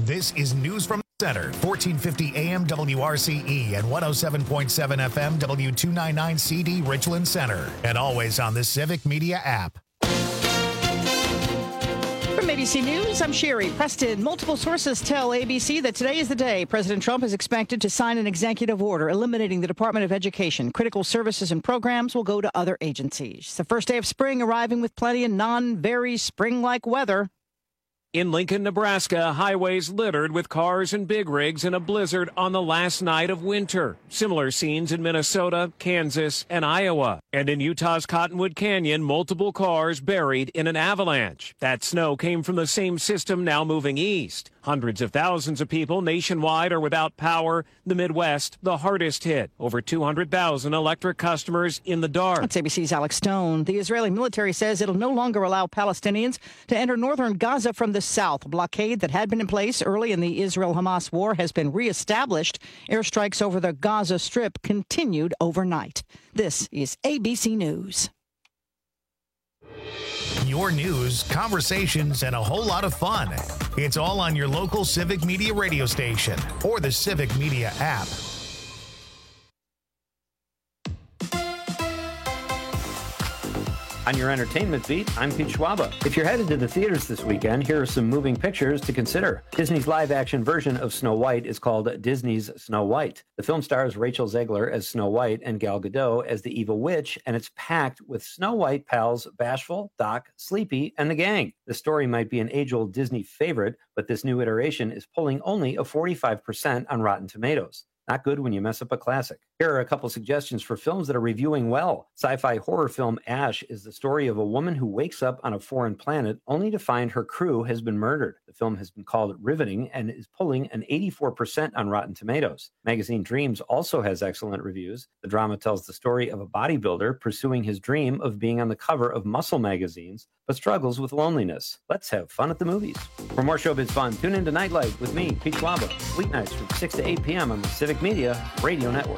This is News from the Center, 1450 AM WRCE and 107.7 FM W299 CD Richland Center, and always on the Civic Media app. From ABC News, I'm Sherry Preston. Multiple sources tell ABC that today is the day President Trump is expected to sign an executive order eliminating the Department of Education. Critical services and programs will go to other agencies. It's the first day of spring, arriving with plenty of non-very spring-like weather. In Lincoln, Nebraska, highways littered with cars and big rigs in a blizzard on the last night of winter. Similar scenes in Minnesota, Kansas, and Iowa. And in Utah's Cottonwood Canyon, multiple cars buried in an avalanche. That snow came from the same system now moving east. Hundreds of thousands of people nationwide are without power. The Midwest, the hardest hit. Over 200,000 electric customers in the dark. That's ABC's Alex Stone. The Israeli military says it'll no longer allow Palestinians to enter northern Gaza from the south. A blockade that had been in place early in the Israel-Hamas war has been reestablished. Airstrikes over the Gaza Strip continued overnight. This is ABC News. Your news, conversations, and a whole lot of fun. It's all on your local Civic Media radio station or the Civic Media app. On your entertainment beat, I'm Pete Schwaba. If you're headed to the theaters this weekend, here are some moving pictures to consider. Disney's live-action version of Snow White is called Disney's Snow White. The film stars Rachel Zegler as Snow White and Gal Gadot as the evil witch, and it's packed with Snow White pals Bashful, Doc, Sleepy, and the gang. The story might be an age-old Disney favorite, but this new iteration is pulling only a 45% on Rotten Tomatoes. Not good when you mess up a classic. Here are a couple suggestions for films that are reviewing well. Sci-fi horror film Ash is the story of a woman who wakes up on a foreign planet only to find her crew has been murdered. The film has been called riveting and is pulling an 84% on Rotten Tomatoes. Magazine Dreams also has excellent reviews. The drama tells the story of a bodybuilder pursuing his dream of being on the cover of muscle magazines, but struggles with loneliness. Let's have fun at the movies. For more showbiz fun, tune in to Nightlight with me, Pete Schwaba, weeknights from 6 to 8 p.m. on the Civic Media Radio Network.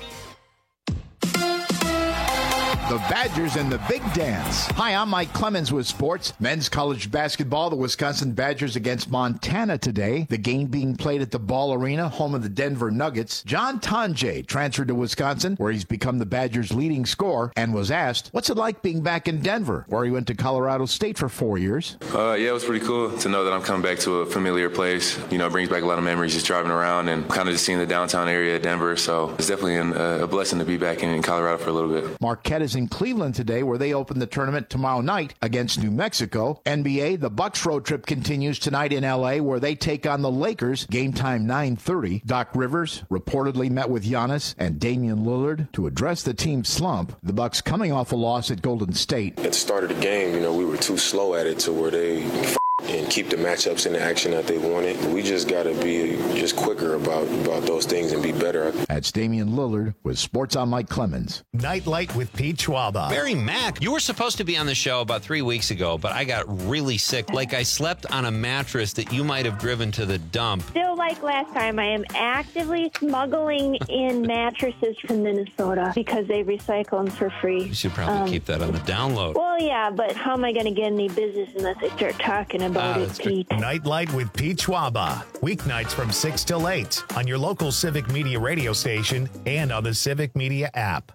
The Badgers and the Big Dance. Hi, I'm Mike Clemens with sports. Men's college basketball, the Wisconsin Badgers against Montana today. The game being played at the Ball Arena, home of the Denver Nuggets. John Tonje transferred to Wisconsin, where he's become the Badgers' leading scorer, and was asked, what's it like being back in Denver, where he went to Colorado State for 4 years? Yeah, it was pretty cool to know that I'm coming back to a familiar place. You know, it brings back a lot of memories just driving around and kind of just seeing the downtown area of Denver. So it's definitely a blessing to be back in Colorado for a little bit. Marquette is in Cleveland today, where they open the tournament tomorrow night against New Mexico. NBA, the Bucks road trip continues tonight in LA, where they take on the Lakers. Game time 9:30. Doc Rivers reportedly met with Giannis and Damian Lillard to address the team's slump. The Bucks coming off a loss at Golden State. At the start of the game, we were too slow at it to where they and keep the matchups in the action that they wanted. We just got to be just quicker about those things and be better. That's Damian Lillard with Sports on Mike Clemens. Nightlight with Pete Schwaba. Barry Mack, you were supposed to be on the show about 3 weeks ago, but I got really sick. Like I slept on a mattress that you might have driven to the dump. Still like last time, I am actively smuggling in mattresses from Minnesota because they recycle them for free. You should probably keep that on the download. Well, yeah, but how am I going to get any business unless I start talking about it, Pete? Nightlight with Pete Schwaba. Weeknights from 6 till 8 on your local Civic Media radio station and on the Civic Media app.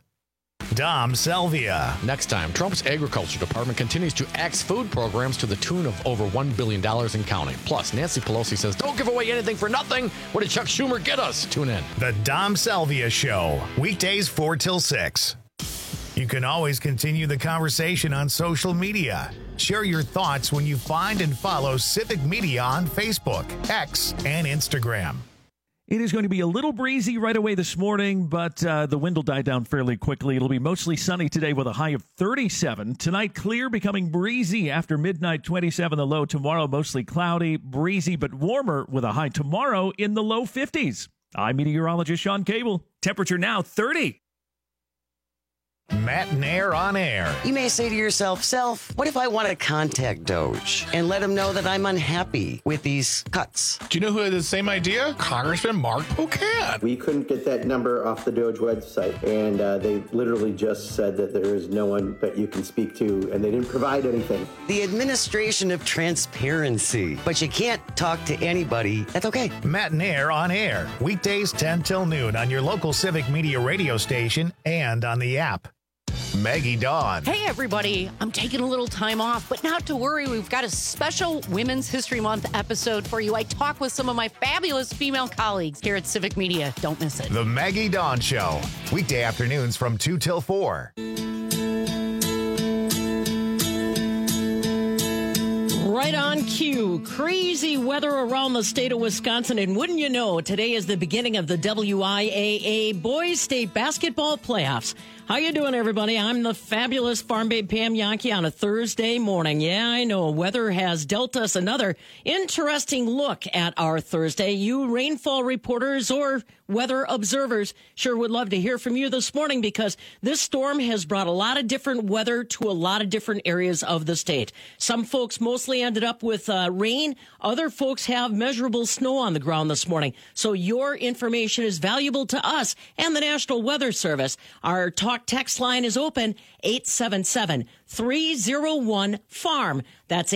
Dom Selvia. Next time, Trump's Agriculture Department continues to axe food programs to the tune of over $1 billion and counting. Plus, Nancy Pelosi says, don't give away anything for nothing. What did Chuck Schumer get us? Tune in. The Dom Selvia Show. Weekdays 4 till 6. You can always continue the conversation on social media. Share your thoughts when you find and follow Civic Media on Facebook, X, and Instagram. It is going to be a little breezy right away this morning, but the wind will die down fairly quickly. It'll be mostly sunny today with a high of 37. Tonight, clear, becoming breezy after midnight, 27 the low. Tomorrow, mostly cloudy, breezy, but warmer with a high tomorrow in the low 50s. I'm meteorologist Sean Cable. Temperature now 30. Matt and Air on Air. You may say to yourself, Self, what if I want to contact Doge and let him know that I'm unhappy with these cuts? Do you know who had the same idea? Congressman Mark Pocan. We couldn't get that number off the Doge website, and they literally just said that there is no one that you can speak to, and they didn't provide anything. The administration of transparency. But you can't talk to anybody. That's okay. Matt and Air on Air. Weekdays 10 till noon on your local Civic Media radio station and on the app. Maggie Dawn. Hey, everybody. I'm taking a little time off, but not to worry. We've got a special Women's History Month episode for you. I talk with some of my fabulous female colleagues here at Civic Media. Don't miss it. The Maggie Dawn Show. Weekday afternoons from 2 till 4. Right on cue. Crazy weather around the state of Wisconsin. And wouldn't you know, today is the beginning of the WIAA Boys State Basketball Playoffs. How you doing, everybody? I'm the fabulous Farm Babe Pam Yankee on a Thursday morning. Yeah, I know. Weather has dealt us another interesting look at our Thursday. You rainfall reporters or weather observers sure would love to hear from you this morning, because this storm has brought a lot of different weather to a lot of different areas of the state. Some folks mostly ended up with rain. Other folks have measurable snow on the ground this morning. So your information is valuable to us and the National Weather Service. Our talk text line is open, 877-301-FARM. That's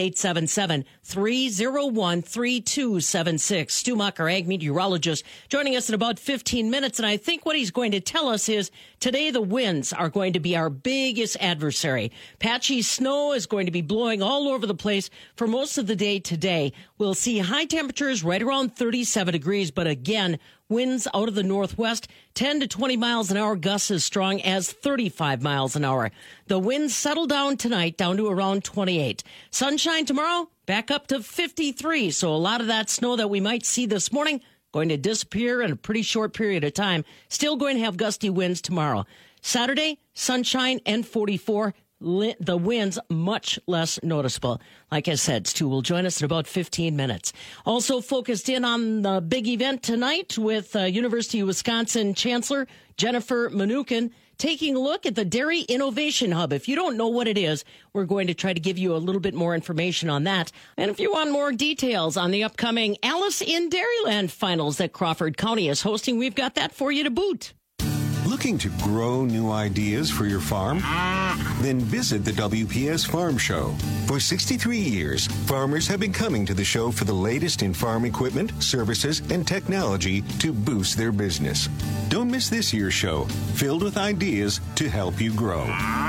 877-301-3276. Stu Muck, our ag meteorologist, joining us in about 15 minutes. And I think what he's going to tell us is today the winds are going to be our biggest adversary. Patchy snow is going to be blowing all over the place for most of the day today. We'll see high temperatures right around 37 degrees, but again, winds out of the northwest, 10 to 20 miles an hour, gusts as strong as 35 miles an hour. The winds settle down tonight, down to around 28. Sunshine tomorrow, back up to 53. So a lot of that snow that we might see this morning going to disappear in a pretty short period of time. Still going to have gusty winds tomorrow. Saturday, sunshine and 44. The winds much less noticeable. Like I said, Stu will join us in about 15 minutes. Also focused in on the big event tonight with University of Wisconsin Chancellor Jennifer Mnookin taking a look at the Dairy Innovation Hub. If you don't know what it is, we're going to try to give you a little bit more information on that. And if you want more details on the upcoming Alice in Dairyland finals that Crawford County is hosting, we've got that for you to boot. Looking to grow new ideas for your farm? Then visit the WPS Farm Show. For 63 years, farmers have been coming to the show for the latest in farm equipment, services, and technology to boost their business. Don't miss this year's show, filled with ideas to help you grow.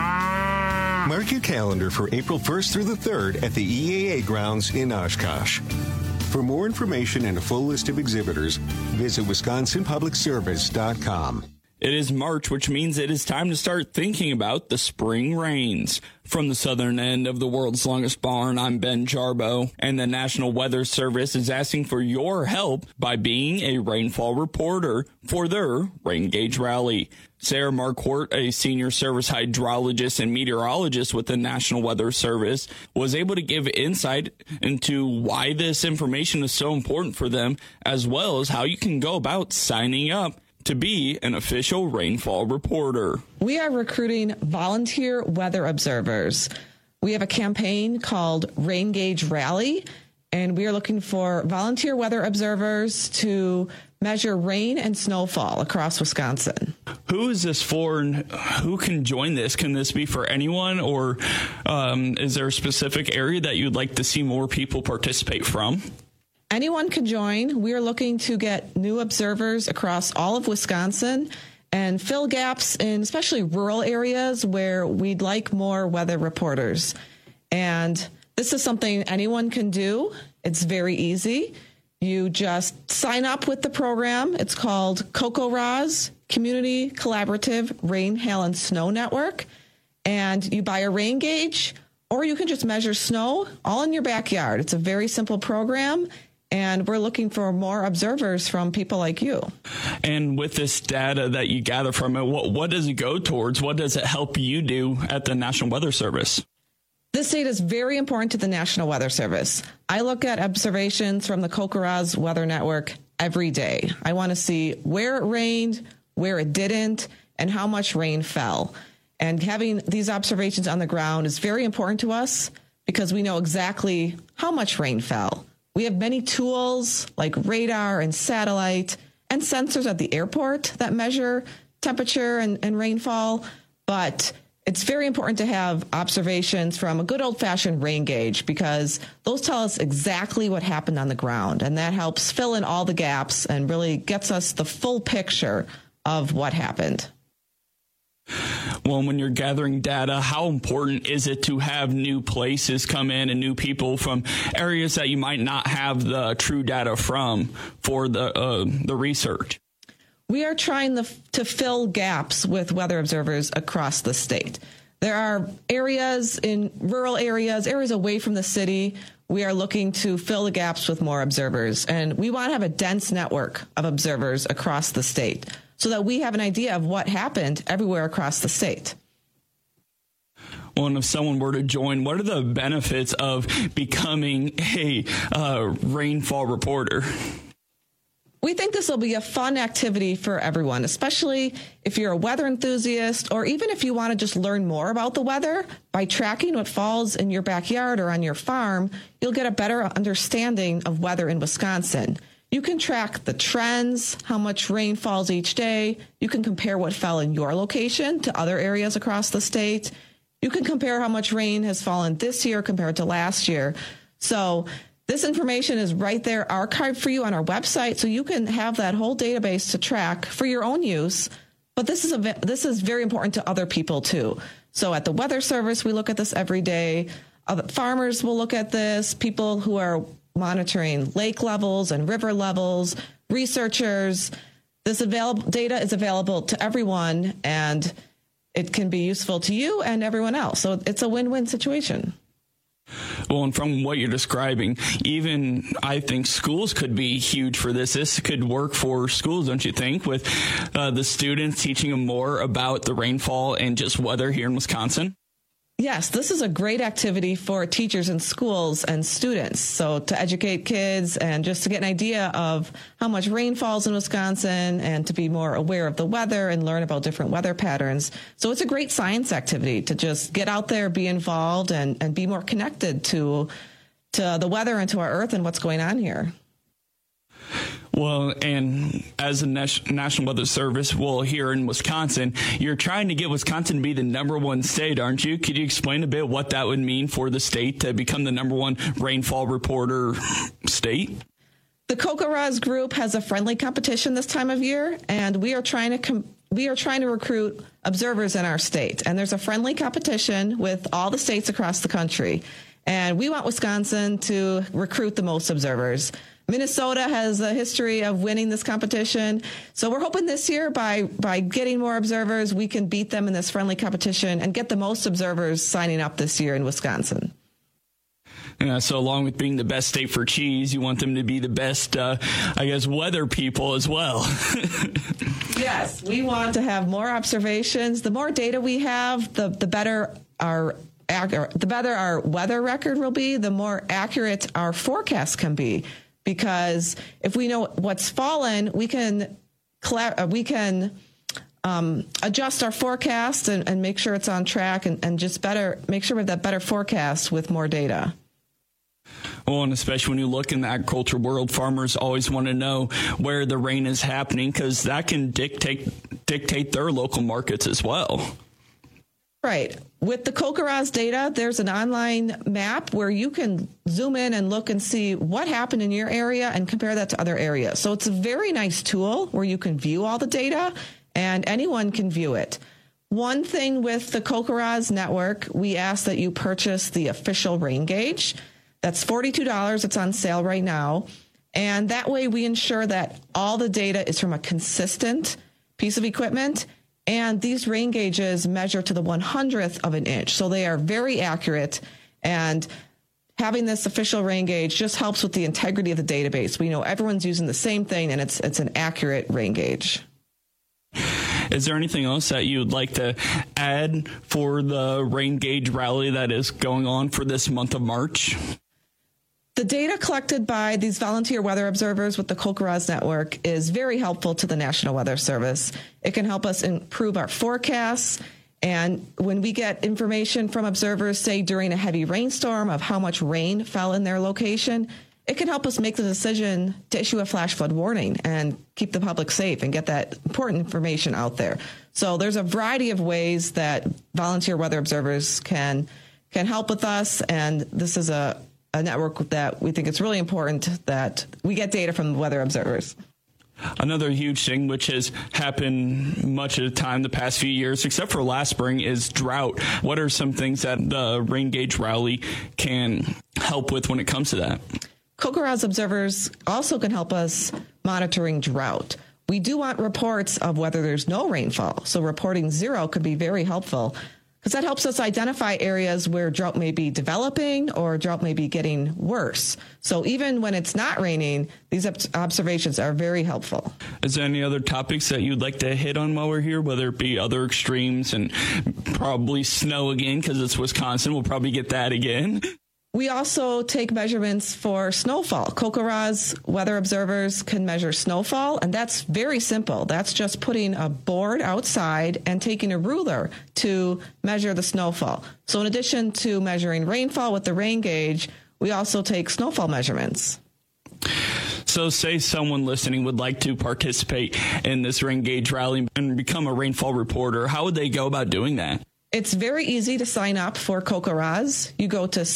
Mark your calendar for April 1st through the 3rd at the EAA grounds in Oshkosh. For more information and a full list of exhibitors, visit WisconsinPublicService.com. It is March, which means it is time to start thinking about the spring rains. From the southern end of the world's longest barn, I'm Ben Jarbo, and the National Weather Service is asking for your help by being a rainfall reporter for their Rain Gauge Rally. Sarah Marquardt, a senior service hydrologist and meteorologist with the National Weather Service, was able to give insight into why this information is so important for them, as well as how you can go about signing up to be an official rainfall reporter. We are recruiting volunteer weather observers. We have a campaign called Rain Gauge Rally, and we are looking for volunteer weather observers to measure rain and snowfall across Wisconsin. Who is this for, and who can join this? Can this be for anyone, or is there a specific area that you'd like to see more people participate from? Anyone can join. We are looking to get new observers across all of Wisconsin and fill gaps in especially rural areas where we'd like more weather reporters. And this is something anyone can do. It's very easy. You just sign up with the program. It's called CoCoRa's Community Collaborative Rain, Hail, and Snow Network. And you buy a rain gauge, or you can just measure snow all in your backyard. It's a very simple program. And we're looking for more observers from people like you. And with this data that you gather from it, what does it go towards? What does it help you do at the National Weather Service? This data is very important to the National Weather Service. I look at observations from the CoCoRa's Weather Network every day. I want to see where it rained, where it didn't, and how much rain fell. And having these observations on the ground is very important to us because we know exactly how much rain fell. We have many tools like radar and satellite and sensors at the airport that measure temperature and rainfall, but it's very important to have observations from a good old-fashioned rain gauge because those tell us exactly what happened on the ground, and that helps fill in all the gaps and really gets us the full picture of what happened. Well, when you're gathering data, how important is it to have new places come in and new people from areas that you might not have the true data from for the research? We are trying to fill gaps with weather observers across the state. There are areas in rural areas away from the city. We are looking to fill the gaps with more observers, and we want to have a dense network of observers across the state so that we have an idea of what happened everywhere across the state. Well, and if someone were to join, what are the benefits of becoming a rainfall reporter? We think this will be a fun activity for everyone, especially if you're a weather enthusiast or even if you want to just learn more about the weather. By tracking what falls in your backyard or on your farm, you'll get a better understanding of weather in Wisconsin. You can track the trends, how much rain falls each day. You can compare what fell in your location to other areas across the state. You can compare how much rain has fallen this year compared to last year. So this information is right there archived for you on our website, so you can have that whole database to track for your own use. But this is very important to other people too. So at the Weather Service, we look at this every day. Other farmers will look at this. People who are monitoring lake levels and river levels, researchers. This data is available to everyone, and it can be useful to you and everyone else. So it's a win-win situation. Well, and from what you're describing, even I think schools could be huge for this. This could work for schools, don't you think, with the students teaching them more about the rainfall and just weather here in Wisconsin? Yes, this is a great activity for teachers in schools and students. So to educate kids and just to get an idea of how much rain falls in Wisconsin and to be more aware of the weather and learn about different weather patterns. So it's a great science activity to just get out there, be involved, and be more connected to the weather and to our earth and what's going on here. Well, and as a National Weather Service, well, here in Wisconsin, you're trying to get Wisconsin to be the #1 state, aren't you? Could you explain a bit what that would mean for the state to become the #1 rainfall reporter state? The CocoRa's group has a friendly competition this time of year, and we are trying to recruit observers in our state. And there's a friendly competition with all the states across the country. And we want Wisconsin to recruit the most observers. Minnesota has a history of winning this competition. So we're hoping this year by getting more observers, we can beat them in this friendly competition and get the most observers signing up this year in Wisconsin. Yeah, so along with being the best state for cheese, you want them to be the best, weather people as well. Yes, we want to have more observations. The more data we have, the better our weather record will be, the more accurate our forecast can be. Because if we know what's fallen, we can adjust our forecast and make sure it's on track and just make sure we have that better forecast with more data. Well, and especially when you look in the agriculture world, farmers always want to know where the rain is happening because that can dictate their local markets as well. Right. With the CocoRa's data, there's an online map where you can zoom in and look and see what happened in your area and compare that to other areas. So it's a very nice tool where you can view all the data and anyone can view it. One thing with the CocoRa's network, we ask that you purchase the official rain gauge. That's $42. It's on sale right now. And that way we ensure that all the data is from a consistent piece of equipment. And these rain gauges measure to the 100th of an inch. So they are very accurate. And having this official rain gauge just helps with the integrity of the database. We know everyone's using the same thing, and it's an accurate rain gauge. Is there anything else that you'd like to add for the rain gauge rally that is going on for this month of March? The data collected by these volunteer weather observers with the CocoRa's network is very helpful to the National Weather Service. It can help us improve our forecasts, And when we get information from observers, say during a heavy rainstorm, of how much rain fell in their location, it can help us make the decision to issue a flash flood warning and keep the public safe and get that important information out there. So there's a variety of ways that volunteer weather observers can help with us. And this is a network that we think it's really important that we get data from the weather observers. Another huge thing which has happened much of the time the past few years, except for last spring, is drought. What are some things that the rain gauge rally can help with when it comes to that? CoCoRa's observers also can help us monitoring drought. We do want reports of whether there's no rainfall, so reporting 0 could be very helpful because that helps us identify areas where drought may be developing or drought may be getting worse. So even when it's not raining, these observations are very helpful. Is there any other topics that you'd like to hit on while we're here, whether it be other extremes and probably snow again because it's Wisconsin? We'll probably get that again. We also take measurements for snowfall. CoCoRa's weather observers can measure snowfall, and that's very simple. That's just putting a board outside and taking a ruler to measure the snowfall. So in addition to measuring rainfall with the rain gauge, we also take snowfall measurements. So say someone listening would like to participate in this rain gauge rally and become a rainfall reporter. How would they go about doing that? It's very easy to sign up for CoCoRa's. You go to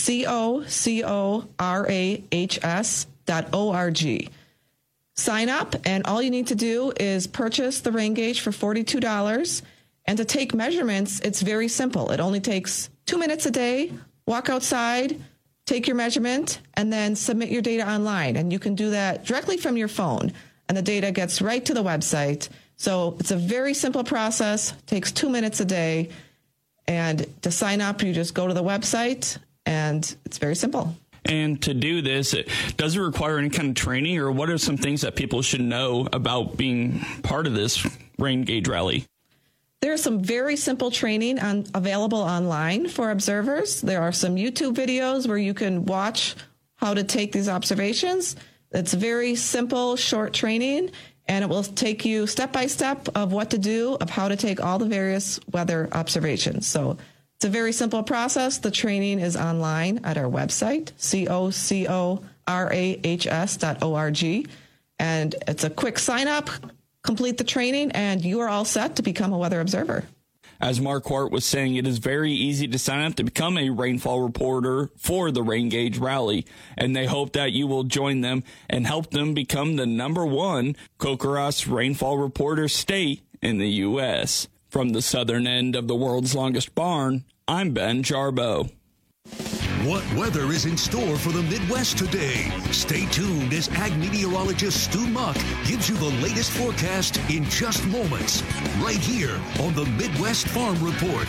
CoCoRaHS.org. Sign up, and all you need to do is purchase the rain gauge for $42. And to take measurements, it's very simple. It only takes 2 minutes a day. Walk outside, take your measurement, and then submit your data online. And you can do that directly from your phone, and the data gets right to the website. So it's a very simple process, takes 2 minutes a day. And to sign up, you just go to the website, and it's very simple. And to do this, does it require any kind of training, or what are some things that people should know about being part of this rain gauge rally? There's some very simple training available online for observers. There are some YouTube videos where you can watch how to take these observations. It's very simple, short training, and it will take you step by step of what to do, of how to take all the various weather observations. So it's a very simple process. The training is online at our website, CoCoRaHS.org. And it's a quick sign up, complete the training, and you are all set to become a weather observer. As Mark Hart was saying, it is very easy to sign up to become a rainfall reporter for the Rain Gauge Rally, and they hope that you will join them and help them become the #1 CoCoRa's rainfall reporter state in the U.S. From the southern end of the world's longest barn, I'm Ben Jarbo. What weather is in store for the Midwest today? Stay tuned as ag meteorologist Stu Muck gives you the latest forecast in just moments, right here on the Midwest Farm Report.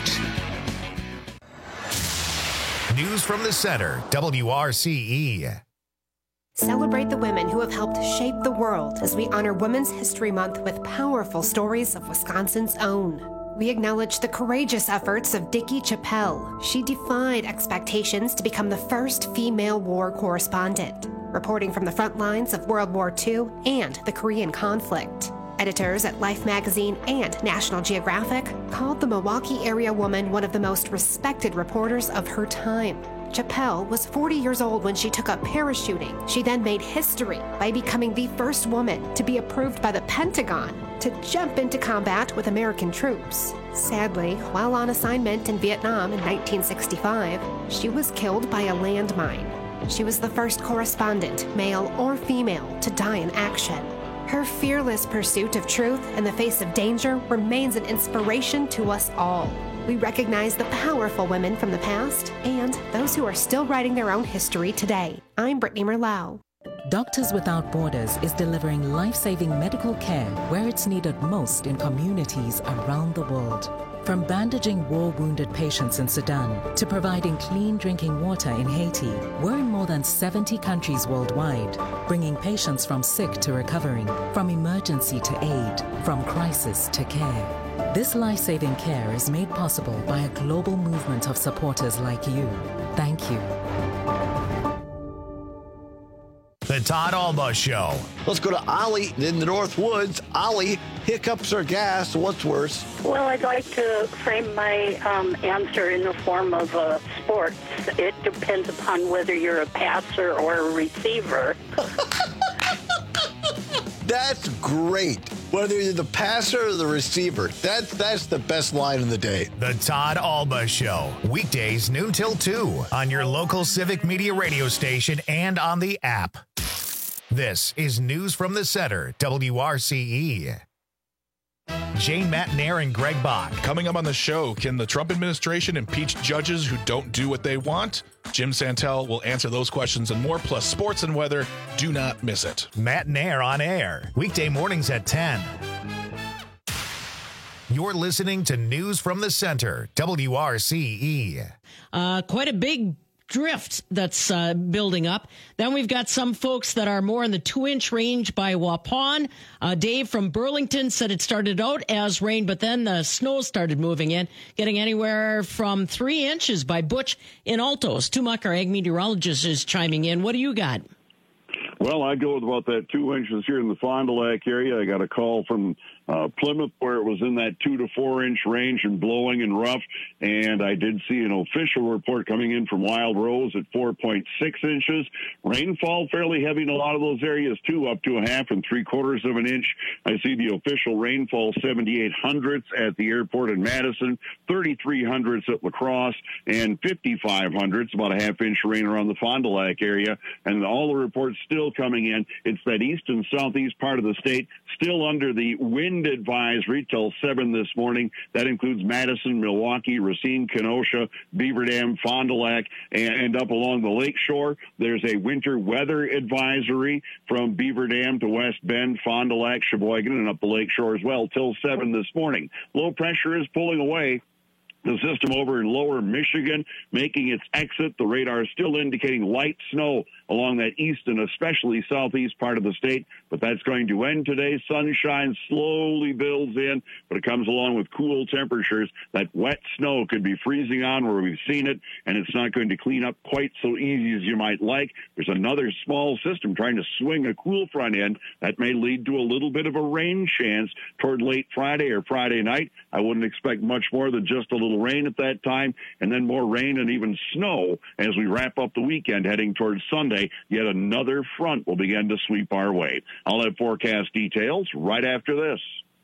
News from the center, WRCE. Celebrate the women who have helped shape the world as we honor Women's History Month with powerful stories of Wisconsin's own. We acknowledge the courageous efforts of Dickie Chappelle. She defied expectations to become the first female war correspondent, reporting from the front lines of World War II and the Korean conflict. Editors at Life magazine and National Geographic called the Milwaukee area woman one of the most respected reporters of her time. Chappelle was 40 years old when she took up parachuting. She then made history by becoming the first woman to be approved by the Pentagon to jump into combat with American troops. Sadly, while on assignment in Vietnam in 1965, she was killed by a landmine. She was the first correspondent, male or female, to die in action. Her fearless pursuit of truth in the face of danger remains an inspiration to us all. We recognize the powerful women from the past and those who are still writing their own history today. I'm Brittany Merlau. Doctors Without Borders is delivering life-saving medical care where it's needed most in communities around the world. From bandaging war-wounded patients in Sudan to providing clean drinking water in Haiti, we're in more than 70 countries worldwide, bringing patients from sick to recovering, from emergency to aid, from crisis to care. This life-saving care is made possible by a global movement of supporters like you. Thank you. The The Todd Alba Show. Let's go to Ollie in the North Woods. Ollie, hiccups or gas? What's worse? Well, I'd like to frame my answer in the form of sports. It depends upon whether you're a passer or a receiver. That's great. Whether you're the passer or the receiver, that's the best line of the day. The Todd Alba Show. Weekdays noon till 2 on your local Civic Media radio station and on the app. This is News from the Center, WRCE. Jane Matnair and Greg Bach. Coming up on the show, can the Trump administration impeach judges who don't do what they want? Jim Santel will answer those questions and more, plus sports and weather. Do not miss it. Matnair on air, weekday mornings at 10. You're listening to News from the Center, WRCE. Quite a big drift that's building up. Then we've got some folks that are more in the 2-inch range by Waupun. Dave from Burlington said it started out as rain, but then the snow started moving in, getting anywhere from 3 inches by Butch in Altos. Stu Muck, our ag meteorologist, is chiming in. What do you got? Well, I go with about that 2 inches here in the Fond du Lac area. I got a call from Plymouth where it was in that 2 to 4 inch range and blowing and rough. And I did see an official report coming in from Wild Rose at 4.6 inches. Rainfall fairly heavy in a lot of those areas too, up to 1/2 and 3/4 of an inch. I see the official rainfall 7,800ths at the airport in Madison, 3,300ths at La Crosse, and 5,500ths, about a 1/2 inch rain around the Fond du Lac area. And all the reports still coming in. It's that east and southeast part of the state still under the wind advisory till 7 this morning. That includes Madison, Milwaukee, Racine, Kenosha, Beaver Dam, Fond du Lac, and up along the lake shore. There's a winter weather advisory from Beaver Dam to West Bend, Fond du Lac, Sheboygan, and up the lake shore as well till 7 this morning. Low pressure is pulling away. The system over in lower Michigan making its exit. The radar is still indicating light snow along that east and especially southeast part of the state, but that's going to end today. Sunshine slowly builds in, but it comes along with cool temperatures. That wet snow could be freezing on where we've seen it, and it's not going to clean up quite so easy as you might like. There's another small system trying to swing a cool front end that may lead to a little bit of a rain chance toward late Friday or Friday night. I wouldn't expect much more than just a little rain at that time, and then more rain and even snow as we wrap up the weekend heading towards Sunday. Yet another front will begin to sweep our way. I'll have forecast details right after this.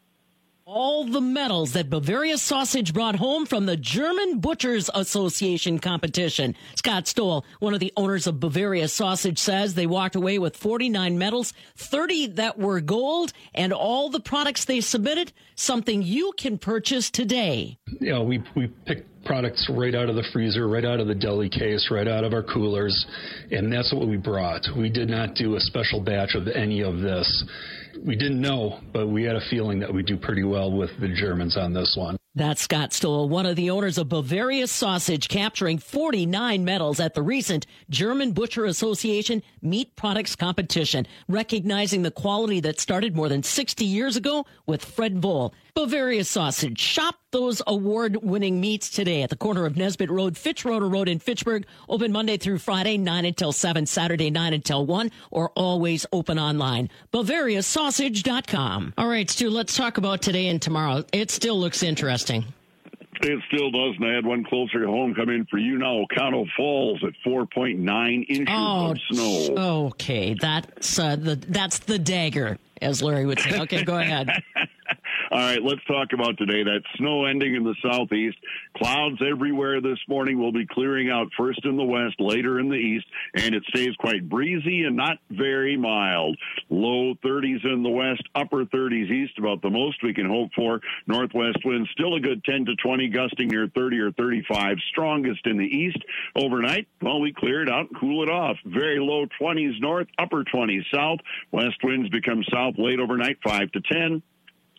All the medals that Bavaria Sausage brought home from the German Butchers Association competition. Scott Stoll, one of the owners of Bavaria Sausage, says they walked away with 49 medals, 30 that were gold, and all the products they submitted, something you can purchase today. You know, we picked products right out of the freezer, right out of the deli case, right out of our coolers, and that's what we brought. We did not do a special batch of any of this. We didn't know, but we had a feeling that we'd do pretty well with the Germans on this one. That's Scott Stoll, one of the owners of Bavaria Sausage, capturing 49 medals at the recent German Butcher Association Meat Products Competition, recognizing the quality that started more than 60 years ago with Fred Voll. Bavaria Sausage. Shop those award-winning meats today at the corner of Nesbitt Road, Fitzroder Road in Fitchburg. Open Monday through Friday, 9 until 7, Saturday, 9 until 1, or always open online. BavariaSausage.com. All right, Stu, let's talk about today and tomorrow. It still looks interesting. It still does, and I had one closer to home come in for you now. Oconto Falls at 4.9 inches of snow. Okay, that's the dagger, as Larry would say. Okay, go ahead. All right, let's talk about today. That snow ending in the southeast. Clouds everywhere this morning will be clearing out first in the west, later in the east, and it stays quite breezy and not very mild. Low 30s in the west, upper 30s east, about the most we can hope for. Northwest winds still a good 10 to 20, gusting near 30 or 35. Strongest in the east. Overnight, well, we clear it out and cool it off. Very low 20s north, upper 20s south. West winds become south late overnight, 5 to 10.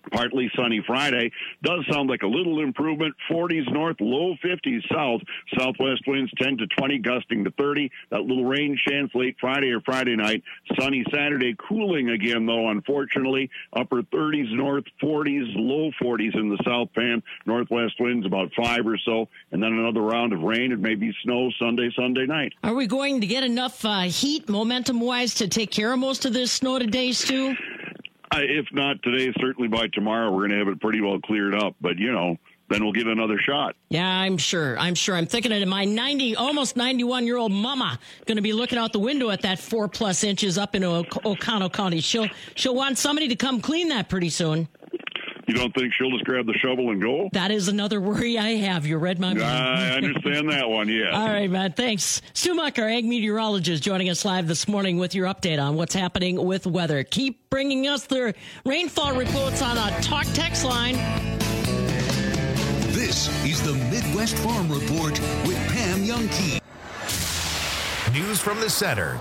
Partly sunny Friday. Does sound like a little improvement. 40s north, low 50s south. Southwest winds 10 to 20, gusting to 30. That little rain chance late Friday or Friday night. Sunny Saturday, cooling again, though, unfortunately. Upper 30s north, 40s, low 40s in the south pan. Northwest winds about 5 or so. And then another round of rain and maybe snow Sunday night. Are we going to get enough heat, momentum-wise, to take care of most of this snow today, Stu? If not today, certainly by tomorrow, we're going to have it pretty well cleared up. But, then we'll get another shot. Yeah, I'm sure. I'm thinking of my almost 91-year-old mama going to be looking out the window at that 4+ inches up in Oconto County. She'll want somebody to come clean that pretty soon. You don't think she'll just grab the shovel and go? That is another worry I have. You read my mind. I understand that one, yeah. All right, man. Thanks. Stu Muck, our ag meteorologist, joining us live this morning with your update on what's happening with weather. Keep bringing us their rainfall reports on a talk text line. This is the Midwest Farm Report with Pam Youngkey. News from the center,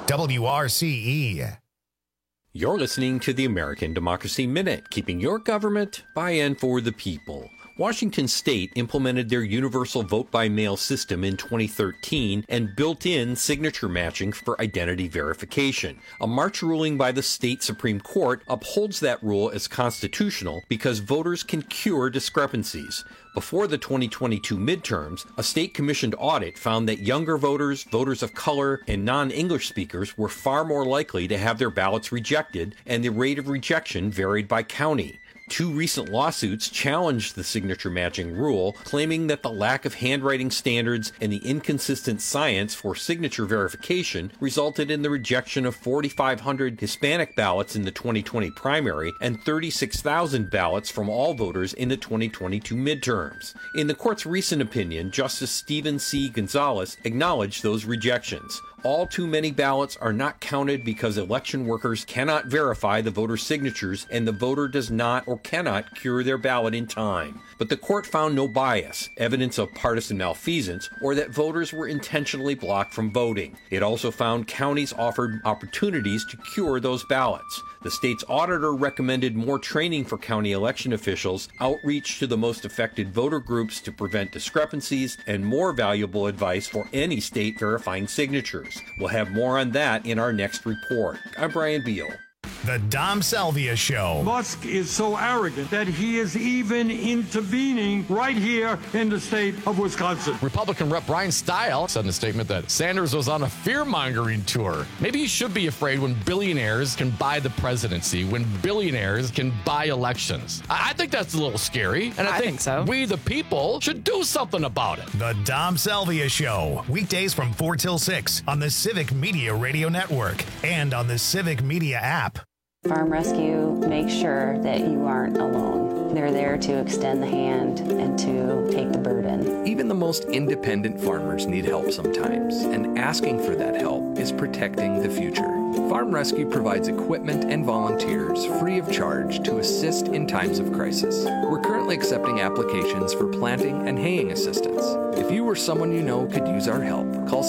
WRCE. You're listening to the American Democracy Minute, keeping your government by and for the people. Washington State implemented their universal vote-by-mail system in 2013 and built in signature matching for identity verification. A March ruling by the state Supreme Court upholds that rule as constitutional because voters can cure discrepancies. Before the 2022 midterms, a state-commissioned audit found that younger voters, voters of color, and non-English speakers were far more likely to have their ballots rejected, and the rate of rejection varied by county. 2 recent lawsuits challenged the signature matching rule, claiming that the lack of handwriting standards and the inconsistent science for signature verification resulted in the rejection of 4,500 Hispanic ballots in the 2020 primary and 36,000 ballots from all voters in the 2022 midterms. In the court's recent opinion, Justice Stephen C. Gonzalez acknowledged those rejections. All too many ballots are not counted because election workers cannot verify the voter's signatures and the voter does not or cannot cure their ballot in time. But the court found no bias, evidence of partisan malfeasance, or that voters were intentionally blocked from voting. It also found counties offered opportunities to cure those ballots. The state's auditor recommended more training for county election officials, outreach to the most affected voter groups to prevent discrepancies, and more valuable advice for any state verifying signatures. We'll have more on that in our next report. I'm Brian Beal. The Dom Salvia Show. Musk is so arrogant that he is even intervening right here in the state of Wisconsin. Republican Rep. Brian Stile said in a statement that Sanders was on a fear-mongering tour. Maybe he should be afraid when billionaires can buy the presidency, when billionaires can buy elections. I think that's a little scary, and I think so. We, the people, should do something about it. The Dom Salvia Show. Weekdays from 4 till 6 on the Civic Media Radio Network and on the Civic Media app. Farm Rescue makes sure that you aren't alone. They're there to extend the hand and to take the burden. Even the most independent farmers need help sometimes, and asking for that help is protecting the future. Farm Rescue provides equipment and volunteers free of charge to assist in times of crisis. We're currently accepting applications for planting and haying assistance. If you or someone you know could use our help, call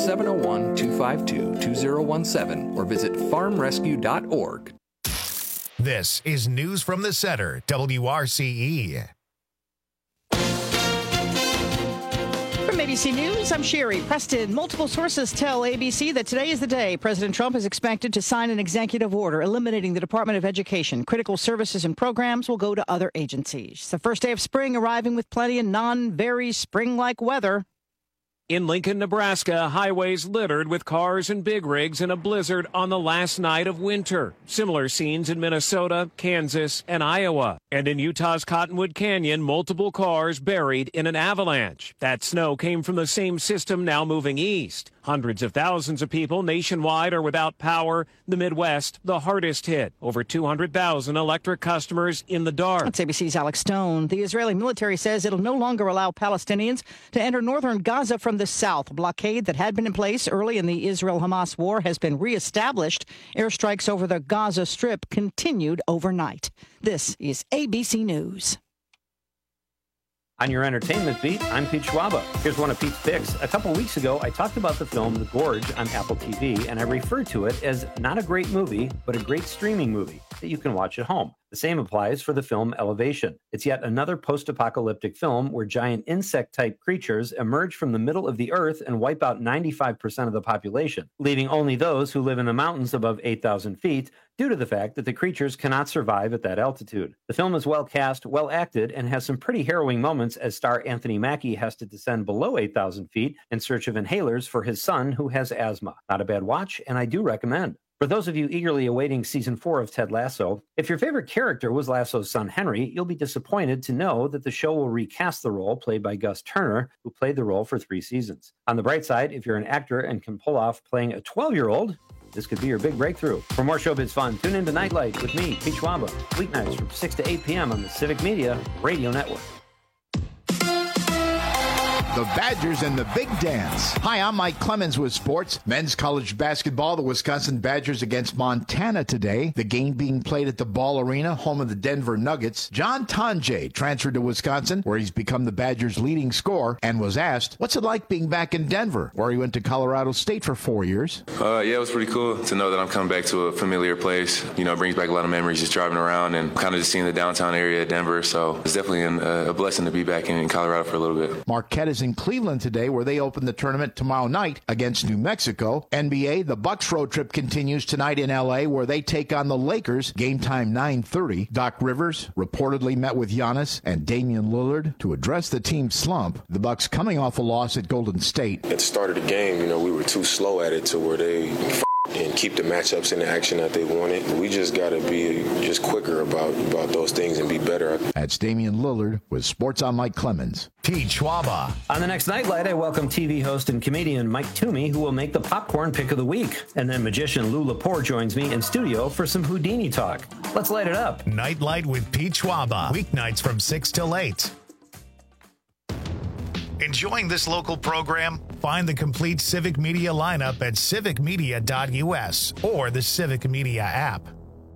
701-252-2017 or visit farmrescue.org. This is News from the Center, WRCE. From ABC News, I'm Sherry Preston. Multiple sources tell ABC that today is the day President Trump is expected to sign an executive order eliminating the Department of Education. Critical services and programs will go to other agencies. The first day of spring arriving with plenty of non-very spring-like weather. In Lincoln, Nebraska, highways littered with cars and big rigs in a blizzard on the last night of winter. Similar scenes in Minnesota, Kansas, and Iowa. And in Utah's Cottonwood Canyon, multiple cars buried in an avalanche. That snow came from the same system now moving east. Hundreds of thousands of people nationwide are without power. The Midwest, the hardest hit. Over 200,000 electric customers in the dark. That's ABC's Alex Stone. The Israeli military says it'll no longer allow Palestinians to enter northern Gaza from the south. A blockade that had been in place early in the Israel-Hamas war has been reestablished. Airstrikes over the Gaza Strip continued overnight. This is ABC News. On your entertainment beat, I'm Pete Schwaba. Here's one of Pete's picks. A couple weeks ago, I talked about the film The Gorge on Apple TV, and I referred to it as not a great movie, but a great streaming movie that you can watch at home. The same applies for the film Elevation. It's yet another post-apocalyptic film where giant insect-type creatures emerge from the middle of the earth and wipe out 95% of the population, leaving only those who live in the mountains above 8,000 feet due to the fact that the creatures cannot survive at that altitude. The film is well cast, well acted, and has some pretty harrowing moments as star Anthony Mackie has to descend below 8,000 feet in search of inhalers for his son who has asthma. Not a bad watch, and I do recommend. For those of you eagerly awaiting season 4 of Ted Lasso, if your favorite character was Lasso's son Henry, you'll be disappointed to know that the show will recast the role played by Gus Turner, who played the role for 3 seasons. On the bright side, if you're an actor and can pull off playing a 12-year-old, this could be your big breakthrough. For more Showbiz fun, tune in to Nightlight with me, Pete Schwaba, weeknights from 6 to 8 p.m. on the Civic Media Radio Network. The Badgers and the Big Dance. Hi, I'm Mike Clemens with sports. Men's college basketball, the Wisconsin Badgers against Montana today. The game being played at the Ball Arena, home of the Denver Nuggets. John Tonje transferred to Wisconsin, where he's become the Badgers' leading scorer, and was asked, what's it like being back in Denver, where he went to Colorado State for 4 years? Yeah, it was pretty cool to know that I'm coming back to a familiar place. You know, it brings back a lot of memories just driving around and kind of just seeing the downtown area of Denver. So it's definitely a blessing to be back in Colorado for a little bit. Marquette is in Cleveland today, where they open the tournament tomorrow night against New Mexico. NBA, the Bucks road trip continues tonight in L.A., where they take on the Lakers. Game time 9:30. Doc Rivers reportedly met with Giannis and Damian Lillard to address the team's slump. The Bucks coming off a loss at Golden State. At the start of the game, we were too slow at it to where they and keep the matchups in the action that they wanted. We just got to be just quicker about those things and be better. That's Damian Lillard with Sports on Mike Clemens. Pete Schwaba. On the next Nightlight, I welcome TV host and comedian Mike Toomey, who will make the popcorn pick of the week. And then magician Lou Lepore joins me in studio for some Houdini talk. Let's light it up. Nightlight with Pete Schwaba. Weeknights from 6 till 8. Enjoying this local program? Find the complete Civic Media lineup at civicmedia.us or the Civic Media app.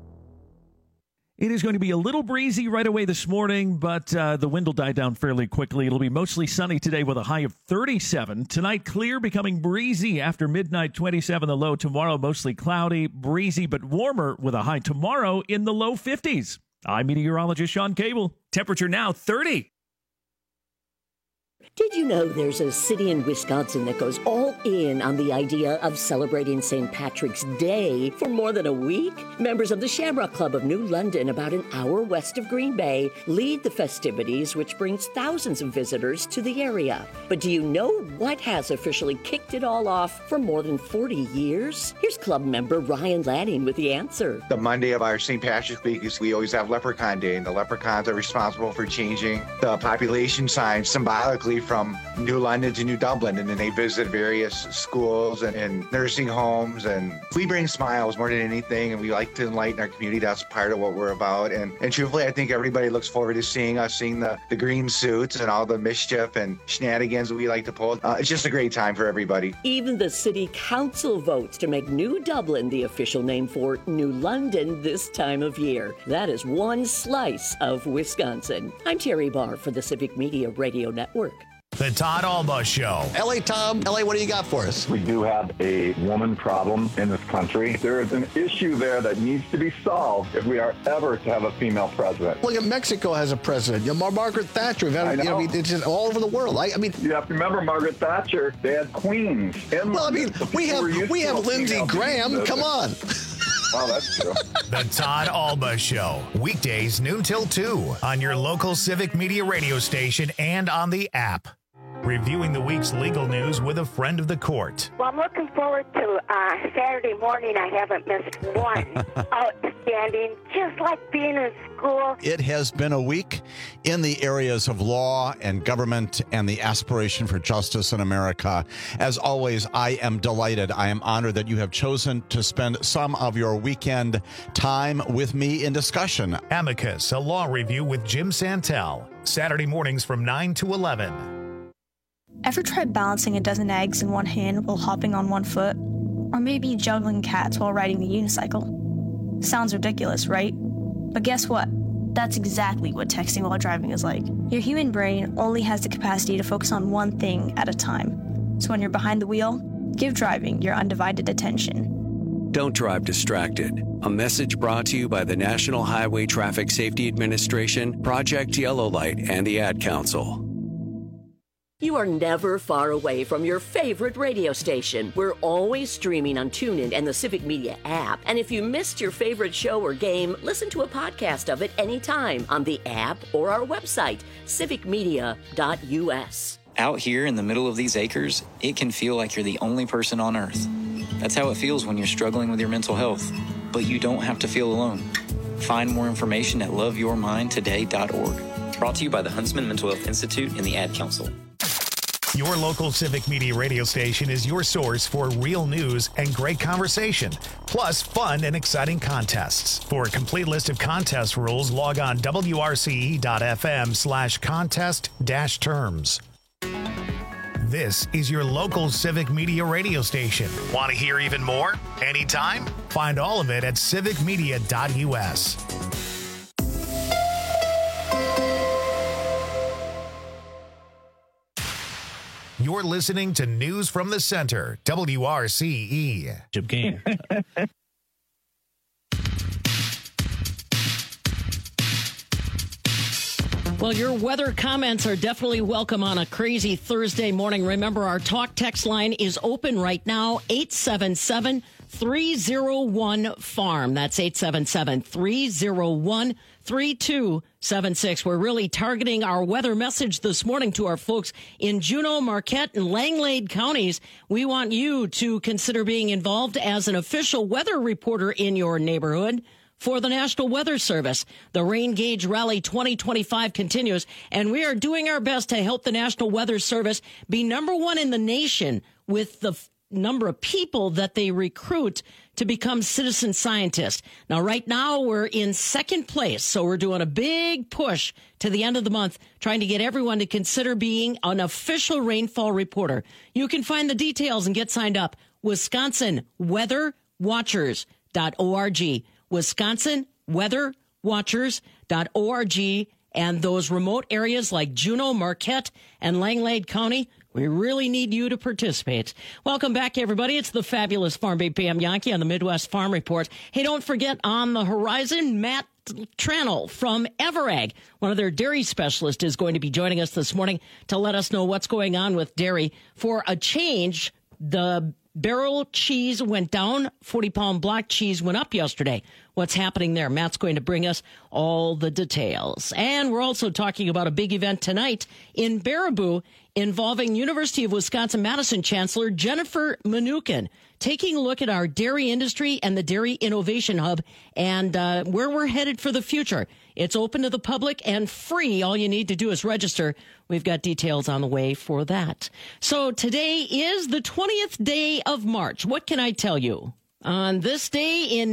It is going to be a little breezy right away this morning, but the wind will die down fairly quickly. It'll be mostly sunny today with a high of 37. Tonight, clear, becoming breezy after midnight, 27 the low. Tomorrow, mostly cloudy, breezy, but warmer with a high tomorrow in the low 50s. I'm meteorologist Sean Cable. Temperature now 30. Did you know there's a city in Wisconsin that goes all in on the idea of celebrating St. Patrick's Day for more than a week? Members of the Shamrock Club of New London, about an hour west of Green Bay, lead the festivities, which brings thousands of visitors to the area. But do you know what has officially kicked it all off for more than 40 years? Here's club member Ryan Lanning with the answer. The Monday of our St. Patrick's Week is we always have Leprechaun Day, and the leprechauns are responsible for changing the population signs symbolically from New London to New Dublin, and then they visit various schools and nursing homes, and we bring smiles more than anything, and we like to enlighten our community. That's part of what we're about, and truthfully, I think everybody looks forward to seeing us, seeing the green suits and all the mischief and shenanigans we like to pull. It's just a great time for everybody. Even the city council votes to make New Dublin the official name for New London this time of year. That is one slice of Wisconsin. I'm Terry Barr for the Civic Media Radio Network. The Todd Alba Show. L.A. Tom, L.A., what do you got for us? We do have a woman problem in this country. There is an issue there that needs to be solved if we are ever to have a female president. Look at Mexico has a president. Margaret Thatcher. It's just all over the world. I mean, you have to remember Margaret Thatcher. They had queens. We have Lindsey Graham. Come on. Oh, that's true. The Todd Alba Show. Weekdays noon till 2 on your local Civic Media radio station and on the app. Reviewing the week's legal news with a friend of the court. Well, I'm looking forward to Saturday morning. I haven't missed one. Outstanding. Just like being in school. It has been a week in the areas of law and government and the aspiration for justice in America. As always, I am delighted. I am honored that you have chosen to spend some of your weekend time with me in discussion. Amicus, a law review with Jim Santel. Saturday mornings from 9 to 11. Ever tried balancing a dozen eggs in one hand while hopping on one foot? Or maybe juggling cats while riding the unicycle? Sounds ridiculous, right? But guess what? That's exactly what texting while driving is like. Your human brain only has the capacity to focus on one thing at a time. So when you're behind the wheel, give driving your undivided attention. Don't drive distracted. A message brought to you by the National Highway Traffic Safety Administration, Project Yellow Light, and the Ad Council. You are never far away from your favorite radio station. We're always streaming on TuneIn and the Civic Media app. And if you missed your favorite show or game, listen to a podcast of it anytime on the app or our website, civicmedia.us. Out here in the middle of these acres, it can feel like you're the only person on Earth. That's how it feels when you're struggling with your mental health. But you don't have to feel alone. Find more information at loveyourmindtoday.org. Brought to you by the Huntsman Mental Health Institute and the Ad Council. Your local Civic Media radio station is your source for real news and great conversation, plus fun and exciting contests. For a complete list of contest rules, log on wrce.fm/contest-terms. This is your local Civic Media radio station. Want to hear even more? Anytime? Find all of it at civicmedia.us. You're listening to News from the Center, WRCE. Game. Well, your weather comments are definitely welcome on a crazy Thursday morning. Remember, our talk text line is open right now, 877-301-FARM. That's 877-301-3276. We're really targeting our weather message this morning to our folks in Juneau, Marquette, and Langlade counties. We want you to consider being involved as an official weather reporter in your neighborhood for the National Weather Service. The Rain Gauge Rally 2025 continues, and we are doing our best to help the National Weather Service be number one in the nation with the number of people that they recruit to become citizen scientists. Now, right now, we're in second place, so we're doing a big push to the end of the month, trying to get everyone to consider being an official rainfall reporter. You can find the details and get signed up. WisconsinWeatherWatchers.org. WisconsinWeatherWatchers.org. And those remote areas like Juneau, Marquette, and Langlade County, we really need you to participate. Welcome back, everybody. It's the fabulous Farm Babe Pam Yankee on the Midwest Farm Report. Hey, don't forget, on the horizon, Matt Tranel from Everag, one of their dairy specialists, is going to be joining us this morning to let us know what's going on with dairy. For a change, the barrel cheese went down. 40-pound block cheese went up yesterday. What's happening there? Matt's going to bring us all the details. And we're also talking about a big event tonight in Baraboo involving University of Wisconsin-Madison Chancellor Jennifer Mnookin, taking a look at our dairy industry and the Dairy Innovation Hub and where we're headed for the future. It's open to the public and free. All you need to do is register. We've got details on the way for that. So today is the 20th day of March. What can I tell you? On this day in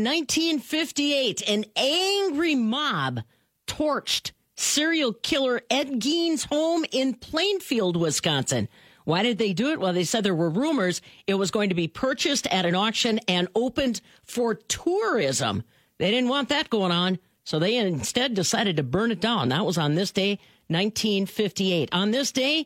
1958, an angry mob torched serial killer Ed Gein's home in Plainfield, Wisconsin. Why did they do it? Well, they said there were rumors it was going to be purchased at an auction and opened for tourism. They didn't want that going on, so they instead decided to burn it down. That was on this day, 1958. On this day,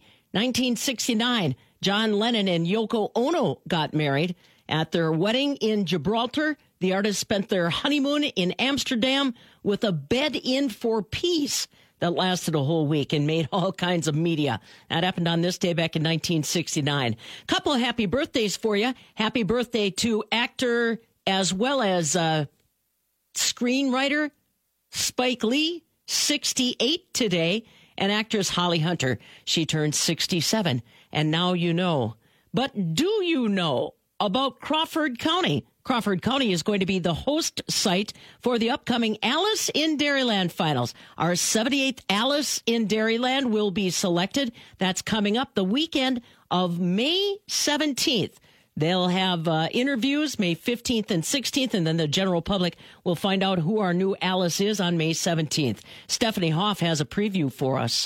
1969, John Lennon and Yoko Ono got married. At their wedding in Gibraltar, the artists spent their honeymoon in Amsterdam with a bed-in for peace that lasted a whole week and made all kinds of media. That happened on this day back in 1969. Couple of happy birthdays for you. Happy birthday to actor as well as screenwriter Spike Lee, 68 today, and actress Holly Hunter. She turned 67, and now you know. But do you know about Crawford County? Crawford County is going to be the host site for the upcoming Alice in Dairyland finals. Our 78th Alice in Dairyland will be selected. That's coming up the weekend of May 17th. They'll have interviews May 15th and 16th, and then the general public will find out who our new Alice is on May 17th. Stephanie Hoff has a preview for us.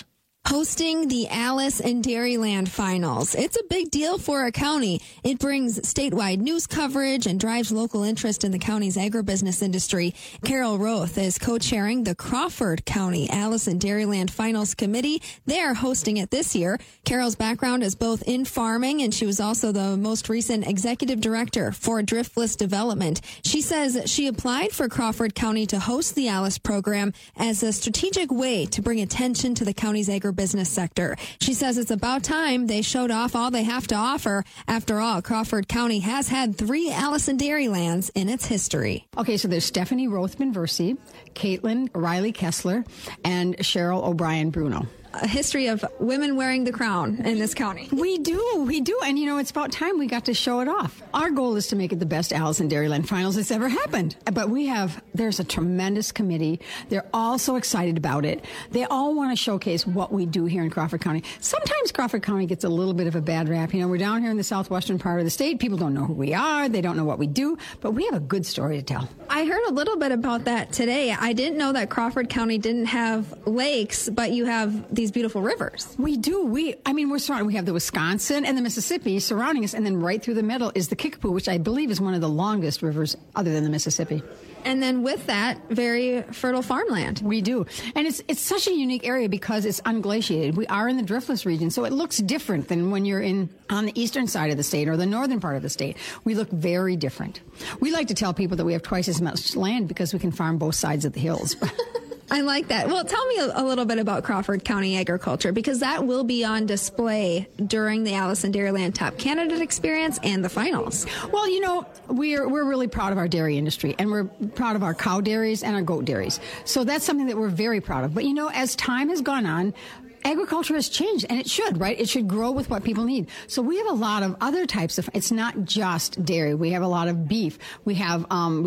hosting the Alice and Dairyland Finals. It's a big deal for our county. It brings statewide news coverage and drives local interest in the county's agribusiness industry. Carol Roth is co-chairing the Crawford County Alice and Dairyland Finals Committee. They are hosting it this year. Carol's background is both in farming, and she was also the most recent executive director for Driftless Development. She says she applied for Crawford County to host the Alice program as a strategic way to bring attention to the county's agribusiness sector. She says it's about time they showed off all they have to offer. After all, Crawford County has had 3 Alice and Dairylands in its history. Okay, so there's Stephanie Rothman-Versie, Caitlin Riley Kessler, and Cheryl O'Brien Bruno. A history of women wearing the crown in this county. We do. And, it's about time we got to show it off. Our goal is to make it the best Alice and Dairyland Finals that's ever happened. But there's a tremendous committee. They're all so excited about it. They all want to showcase what we do here in Crawford County. Sometimes Crawford County gets a little bit of a bad rap. We're down here in the southwestern part of the state. People don't know who we are. They don't know what we do. But we have a good story to tell. I heard a little bit about that today. I didn't know that Crawford County didn't have lakes, but you have these beautiful rivers. We do. We're surrounded. We have the Wisconsin and the Mississippi surrounding us, and then right through the middle is the Kickapoo, which I believe is one of the longest rivers other than the Mississippi. And then with that, very fertile farmland. We do. And it's such a unique area because it's unglaciated. We are in the driftless region, so it looks different than when you're on the eastern side of the state or the northern part of the state. We look very different. We like to tell people that we have twice as much land because we can farm both sides of the hills. I like that. Well, tell me a little bit about Crawford County agriculture, because that will be on display during the Alice and Dairyland Top Candidate Experience and the finals. Well, we're really proud of our dairy industry, and we're proud of our cow dairies and our goat dairies. So that's something that we're very proud of. But, as time has gone on, agriculture has changed, and it should, right? It should grow with what people need. So we have a lot of other types of, it's not just dairy. We have a lot of beef. We have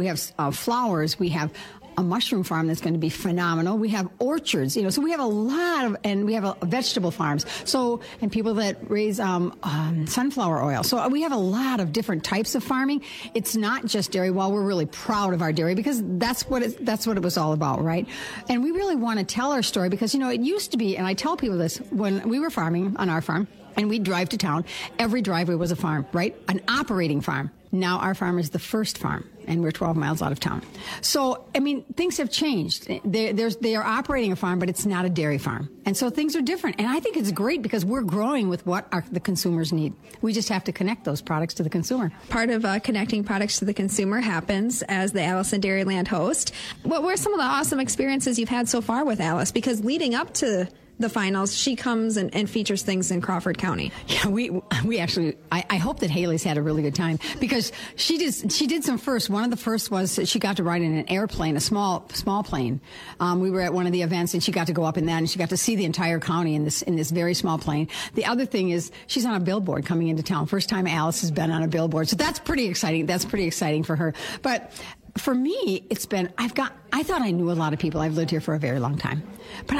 flowers. We have a mushroom farm that's going to be phenomenal. We have orchards, so we have a lot of, and we have vegetable farms. So, and people that raise sunflower oil. So we have a lot of different types of farming. It's not just dairy. While we're really proud of our dairy, because that's what it was all about, right? And we really want to tell our story because, it used to be, and I tell people this, when we were farming on our farm, and we'd drive to town, every driveway was a farm, right? An operating farm. Now our farm is the first farm, and we're 12 miles out of town. So, things have changed. They are operating a farm, but it's not a dairy farm. And so things are different. And I think it's great because we're growing with what the consumers need. We just have to connect those products to the consumer. Part of connecting products to the consumer happens as the Alice and Dairyland host. What were some of the awesome experiences you've had so far with Alice? Because leading up to the finals, she comes and features things in Crawford County. Yeah, we actually, I hope that Haley's had a really good time because she did some firsts. One of the first was that she got to ride in an airplane, a small plane. We were at one of the events and she got to go up in that and she got to see the entire county in this very small plane. The other thing is she's on a billboard coming into town. First time Alice has been on a billboard. So that's pretty exciting. That's pretty exciting for her. But for me, I thought I knew a lot of people. I've lived here for a very long time. But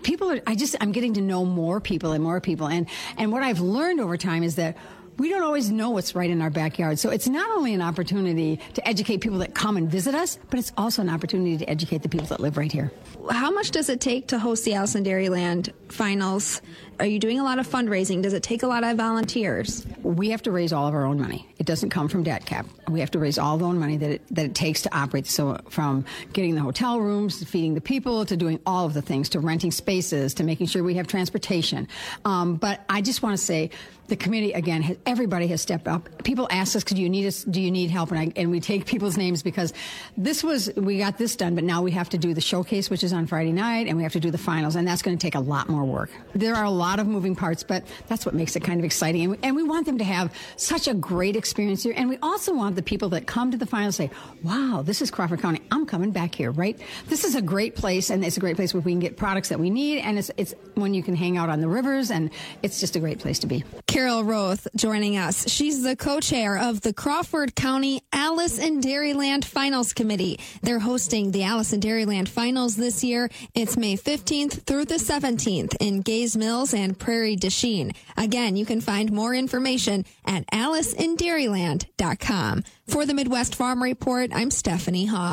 I'm getting to know more people and more people. And what I've learned over time is that we don't always know what's right in our backyard. So it's not only an opportunity to educate people that come and visit us, but it's also an opportunity to educate the people that live right here. How much does it take to host the Alice and Dairyland Finals? Are you doing a lot of fundraising? Does it take a lot of volunteers? We have to raise all of our own money. It doesn't come from debt cap. We have to raise all the own money that it takes to operate. So from getting the hotel rooms, to feeding the people, to doing all of the things, to renting spaces, to making sure we have transportation. But I just want to say the committee, again, everybody has stepped up. People ask us, do you need help? And we take people's names because we got this done, but now we have to do the showcase, which is on Friday night, and we have to do the finals, and that's going to take a lot more work. There are a lot of moving parts, but that's what makes it kind of exciting. And we want them to have such a great experience here. And we also want the people that come to the finals to say, wow, this is Crawford County. I'm coming back here, right? This is a great place, and it's a great place where we can get products that we need, and it's when you can hang out on the rivers, and it's just a great place to be. Carol Roth joining us. She's the co-chair of the Crawford County Alice and Dairyland Finals Committee. They're hosting the Alice and Dairyland Finals this year. It's May 15th through the 17th in Gays Mills and Prairie du Chien. Again, you can find more information at aliceanddairyland.com. For the Midwest Farm Report, I'm Stephanie Hoff.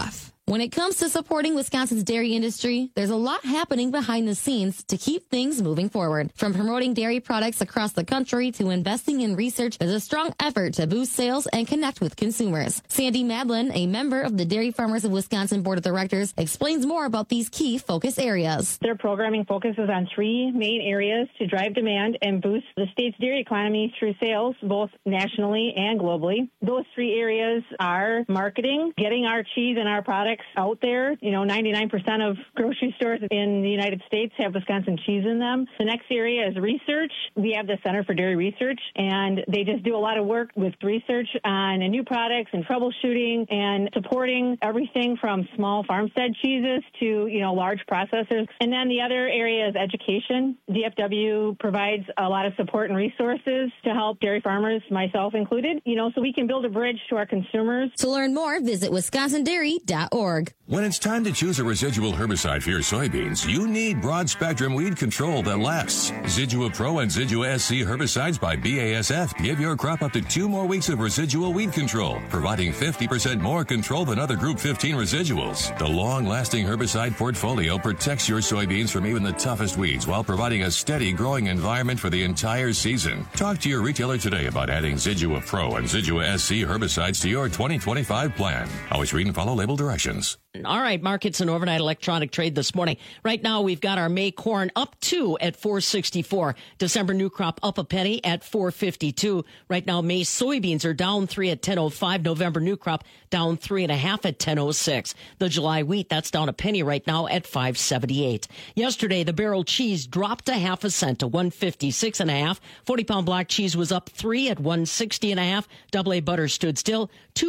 When it comes to supporting Wisconsin's dairy industry, there's a lot happening behind the scenes to keep things moving forward. From promoting dairy products across the country to investing in research, there's a strong effort to boost sales and connect with consumers. Sandy Madlin, a member of the Dairy Farmers of Wisconsin Board of Directors, explains more about these key focus areas. Their programming focuses on three main areas to drive demand and boost the state's dairy economy through sales, both nationally and globally. Those three areas are marketing, getting our cheese and our products out there. 99% of grocery stores in the United States have Wisconsin cheese in them. The next area is research. We have the Center for Dairy Research, and they just do a lot of work with research on new products and troubleshooting and supporting everything from small farmstead cheeses to, large processors. And then the other area is education. DFW provides a lot of support and resources to help dairy farmers, myself included, so we can build a bridge to our consumers. To learn more, visit wisconsindairy.org. When it's time to choose a residual herbicide for your soybeans, you need broad-spectrum weed control that lasts. Zidua Pro and Zidua SC herbicides by BASF give your crop up to 2 more weeks of residual weed control, providing 50% more control than other Group 15 residuals. The long-lasting herbicide portfolio protects your soybeans from even the toughest weeds while providing a steady growing environment for the entire season. Talk to your retailer today about adding Zidua Pro and Zidua SC herbicides to your 2025 plan. Always read and follow label directions. All right, markets and overnight electronic trade this morning. Right now, we've got our May corn up 2 at $4.64. December new crop up a penny at $4.52. Right now, May soybeans are down 3 at $10.05. November new crop down 3.5 at $10.06. The July wheat, that's down a penny right now at $5.78. Yesterday, the barrel cheese dropped 0.5 cents to $1.56.5. 40-pound block cheese was up 3 at $1.60.5. Double A butter stood still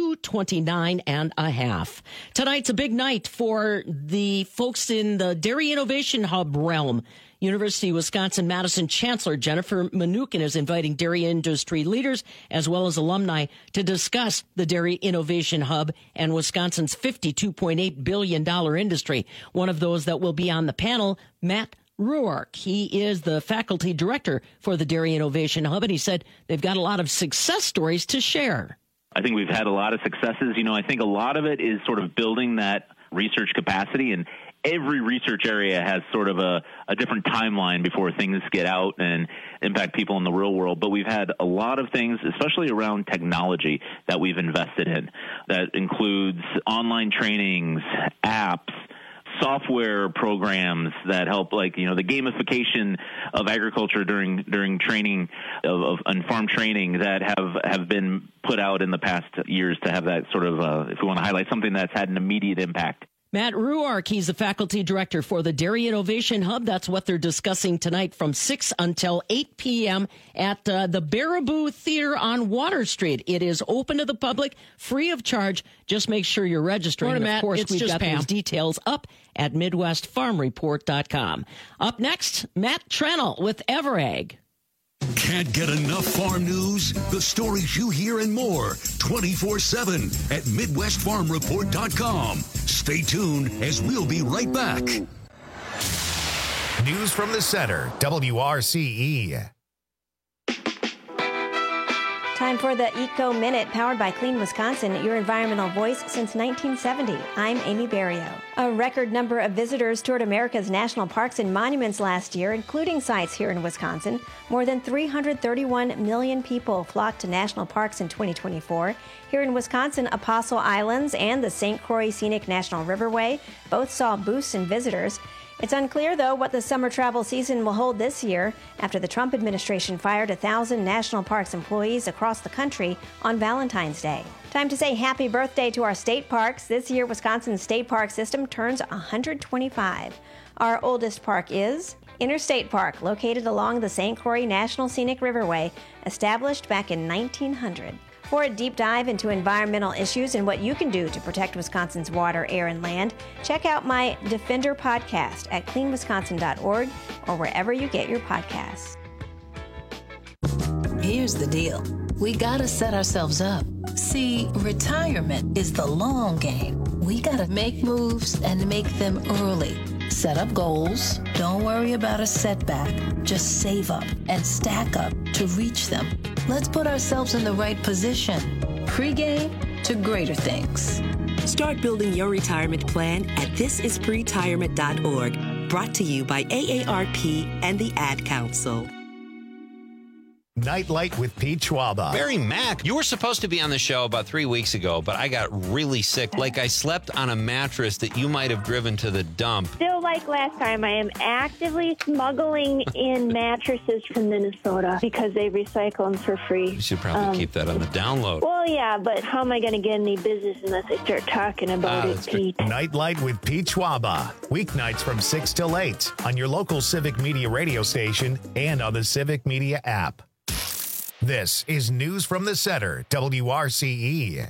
$2.29.5. Tonight's a big night for the folks in the Dairy Innovation Hub realm. University of Wisconsin-Madison Chancellor Jennifer Mnookin is inviting dairy industry leaders as well as alumni to discuss the Dairy Innovation Hub and Wisconsin's $52.8 billion industry. One of those that will be on the panel, Matt Ruark. He is the faculty director for the Dairy Innovation Hub, and he said they've got a lot of success stories to share. I think we've had a lot of successes. I think a lot of it is sort of building that research capacity, and every research area has sort of a different timeline before things get out and impact people in the real world. But we've had a lot of things, especially around technology, that we've invested in. That includes online trainings, apps, software programs that help, the gamification of agriculture during training of farm training that have been put out in the past years to have that sort of, if we want to highlight something that's had an immediate impact. Matt Ruark, he's the faculty director for the Dairy Innovation Hub. That's what they're discussing tonight from 6 until 8 p.m. at the Baraboo Theater on Water Street. It is open to the public, free of charge. Just make sure you're registering. And of course, we've got those details up at MidwestFarmReport.com. Up next, Matt Trennell with Everag. Can't get enough farm news? The stories you hear and more 24/7 at MidwestFarmReport.com. Stay tuned as we'll be right back. News from the center, WRCE. Time for the Eco Minute, powered by Clean Wisconsin, your environmental voice since 1970. I'm Amy Barrio. A record number of visitors toured America's national parks and monuments last year, including sites here in Wisconsin. More than 331 million people flocked to national parks in 2024. Here in Wisconsin, Apostle Islands and the St. Croix Scenic National Riverway both saw boosts in visitors. It's unclear, though, what the summer travel season will hold this year after the Trump administration fired 1,000 national parks employees across the country on Valentine's Day. Time to say happy birthday to our state parks. This year, Wisconsin's state park system turns 125. Our oldest park is Interstate Park, located along the St. Croix National Scenic Riverway, established back in 1900. For a deep dive into environmental issues and what you can do to protect Wisconsin's water, air, and land, check out my Defender podcast at cleanwisconsin.org or wherever you get your podcasts. Here's the deal. We gotta set ourselves up. See, retirement is the long game. We gotta make moves and make them early. Set up goals. Don't worry about a setback. Just save up and stack up to reach them. Let's put ourselves in the right position. Pre-game to greater things. Start building your retirement plan at thisispretirement.org. Brought to you by AARP and the Ad Council. Nightlight with Pete Schwaba. Barry Mack, you were supposed to be on the show about 3 weeks ago, but I got really sick. Like I slept on a mattress that you might have driven to the dump. Still like last time, I am actively smuggling in mattresses from Minnesota because they recycle them for free. You should probably keep that on the download. Well, yeah, but how am I going to get any business unless I start talking about it, Pete? Nightlight with Pete Schwaba. Weeknights from 6 till 8 on your local Civic Media radio station and on the Civic Media app. This is News from the Center, WRCE.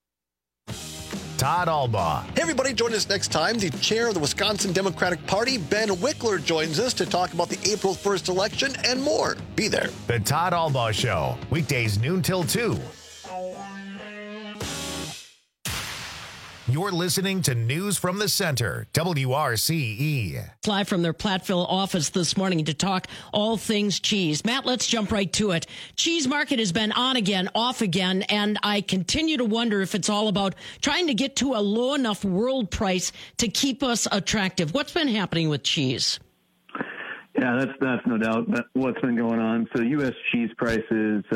Todd Albaugh. Hey, everybody, join us next time. The chair of the Wisconsin Democratic Party, Ben Wickler, joins us to talk about the April 1st election and more. Be there. The Todd Albaugh Show, weekdays noon till 2. You're listening to News from the Center, WRCE. Live from their Platteville office this morning to talk all things cheese. Matt, let's jump right to it. Cheese market has been on again, off again, and I continue to wonder if it's all about trying to get to a low enough world price to keep us attractive. What's been happening with cheese? Yeah, that's no doubt what's been going on. So U.S. cheese prices,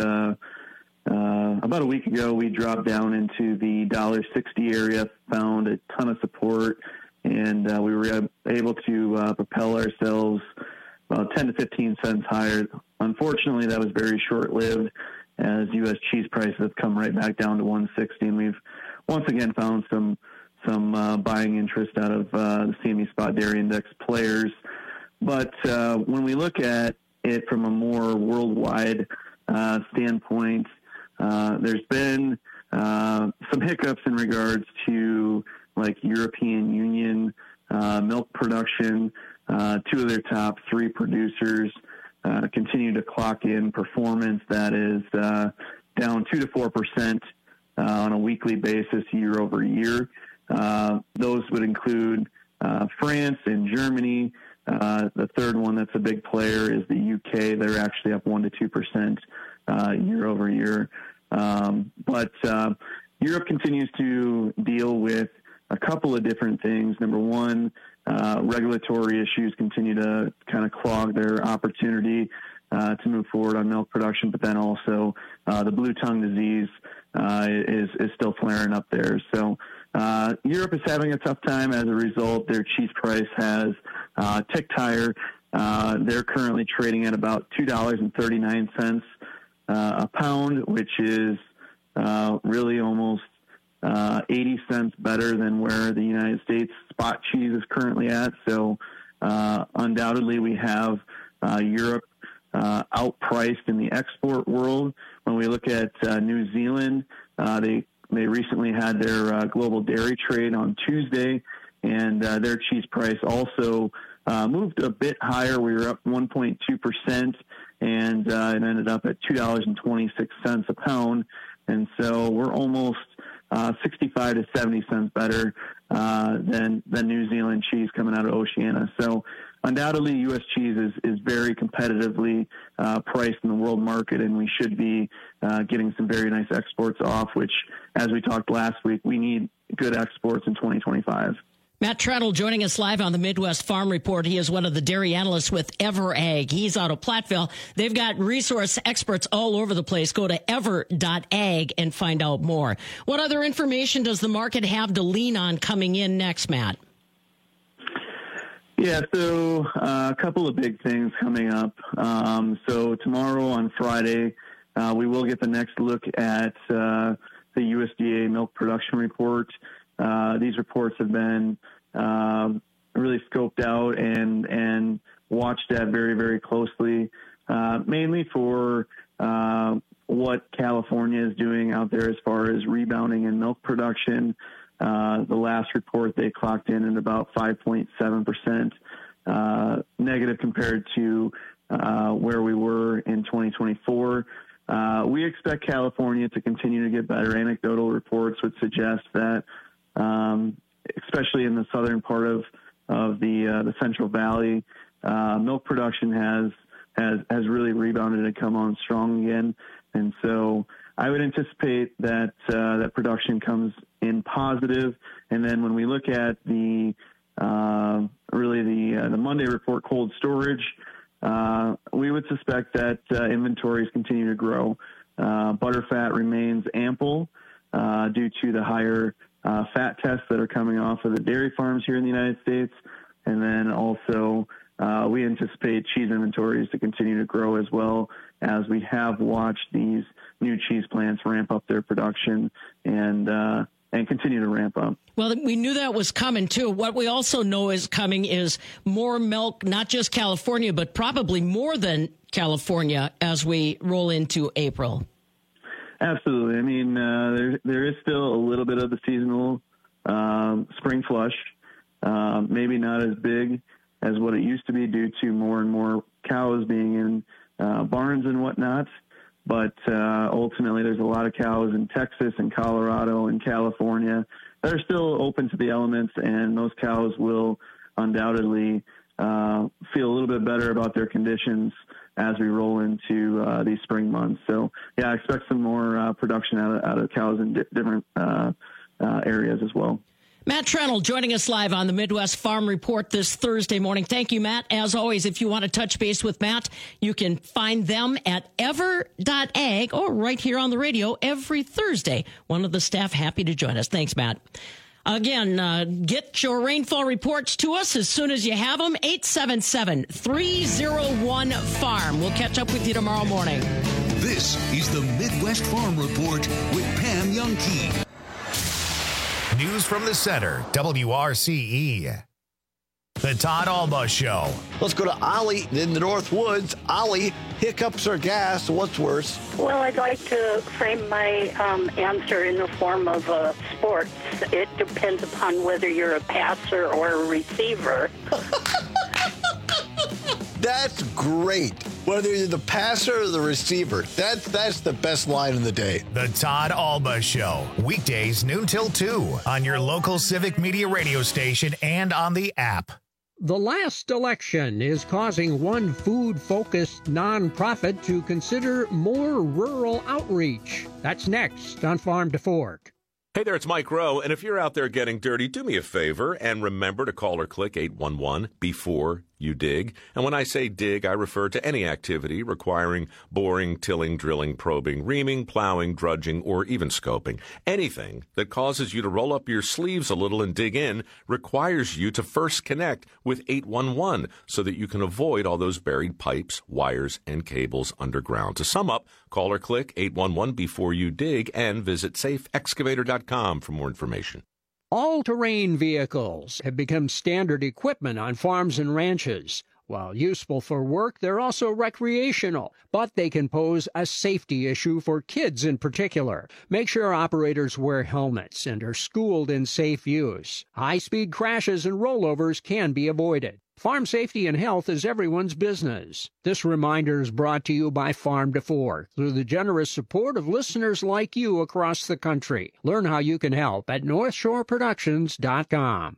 about a week ago, we dropped down into the $1.60 area, found a ton of support, and we were able to propel ourselves about 10 to 15 cents higher. Unfortunately, that was very short-lived as U.S. cheese prices have come right back down to $1.60, and we've once again found some buying interest out of the CME Spot Dairy Index players. But when we look at it from a more worldwide standpoint, there's been some hiccups in regards to like European Union milk production. Two of their top three producers continue to clock in performance that is down 2 to 4% on a weekly basis year over year. Those would include France and Germany. The third one that's a big player is the UK. They're actually up 1 to 2% year over year. But Europe continues to deal with a couple of different things. Number one, regulatory issues continue to kind of clog their opportunity to move forward on milk production, but then also the blue tongue disease is still flaring up there. So Europe is having a tough time. As a result, their cheese price has ticked higher. They're currently trading at about $2.39 a pound, which is really almost 80 cents better than where the United States spot cheese is currently at. So undoubtedly we have Europe outpriced in the export world. When we look at New Zealand, they recently had their global dairy trade on Tuesday, and their cheese price also moved a bit higher. We were up 1.2%, and it ended up at $2.26 a pound. And so we're almost 65 to 70 cents better than New Zealand cheese coming out of Oceania. So undoubtedly, U.S. cheese is very competitively priced in the world market, and we should be getting some very nice exports off, which, as we talked last week, we need good exports in 2025. Matt Treadle joining us live on the Midwest Farm Report. He is one of the dairy analysts with EverAg. He's out of Platteville. They've got resource experts all over the place. Go to ever.ag and find out more. What other information does the market have to lean on coming in next, Matt? Yeah, so a couple of big things coming up. So tomorrow on Friday, we will get the next look at the USDA milk production report. These reports have been really scoped out and watched at very, very closely, mainly for what California is doing out there as far as rebounding in milk production. The last report, they clocked in at about 5.7% negative compared to where we were in 2024. We expect California to continue to get better. Anecdotal reports would suggest that, especially in the southern part of the Central Valley, milk production has really rebounded and come on strong again. And so I would anticipate that that production comes in positive. And then when we look at the Monday report cold storage, we would suspect that inventories continue to grow. Butterfat remains ample due to the higher fat tests that are coming off of the dairy farms here in the United States. And then also we anticipate cheese inventories to continue to grow as well, as we have watched these new cheese plants ramp up their production and continue to ramp up. Well, we knew that was coming, too. What we also know is coming is more milk, not just California, but probably more than California as we roll into April. Absolutely. I mean, there is still a little bit of the seasonal spring flush, maybe not as big as what it used to be due to more and more cows being in barns and whatnot. But ultimately, there's a lot of cows in Texas and Colorado and California that are still open to the elements, and those cows will undoubtedly feel a little bit better about their conditions as we roll into these spring months. So, yeah, I expect some more production out of cows in different areas as well. Matt Trennell joining us live on the Midwest Farm Report this Thursday morning. Thank you, Matt. As always, if you want to touch base with Matt, you can find them at ever.ag or right here on the radio every Thursday. One of the staff happy to join us. Thanks, Matt. Again, get your rainfall reports to us as soon as you have them. 877-301-FARM. We'll catch up with you tomorrow morning. This is the Midwest Farm Report with Pam Youngkey. News from the center, WRCE. The Todd Alba Show. Let's go to Ollie in the North Woods. Ollie, hiccups or gas, what's worse? Well, I'd like to frame my answer in the form of sports. It depends upon whether you're a passer or a receiver. That's great. Whether you're the passer or the receiver, that's the best line of the day. The Todd Alba Show. Weekdays noon till 2 on your local Civic Media radio station and on the app. The last election is causing one food-focused nonprofit to consider more rural outreach. That's next on Farm to Fork. Hey there, it's Mike Rowe, and if you're out there getting dirty, do me a favor and remember to call or click 811 before you dig. And when I say dig, I refer to any activity requiring boring, tilling, drilling, probing, reaming, plowing, drudging, or even scoping. Anything that causes you to roll up your sleeves a little and dig in requires you to first connect with 811 so that you can avoid all those buried pipes, wires, and cables underground. To sum up, call or click 811 before you dig and visit safeexcavator.com for more information. All-terrain vehicles have become standard equipment on farms and ranches. While useful for work, they're also recreational, but they can pose a safety issue for kids in particular. Make sure operators wear helmets and are schooled in safe use. High-speed crashes and rollovers can be avoided. Farm safety and health is everyone's business. This reminder is brought to you by Farm to Fork through the generous support of listeners like you across the country. Learn how you can help at NorthshoreProductions.com.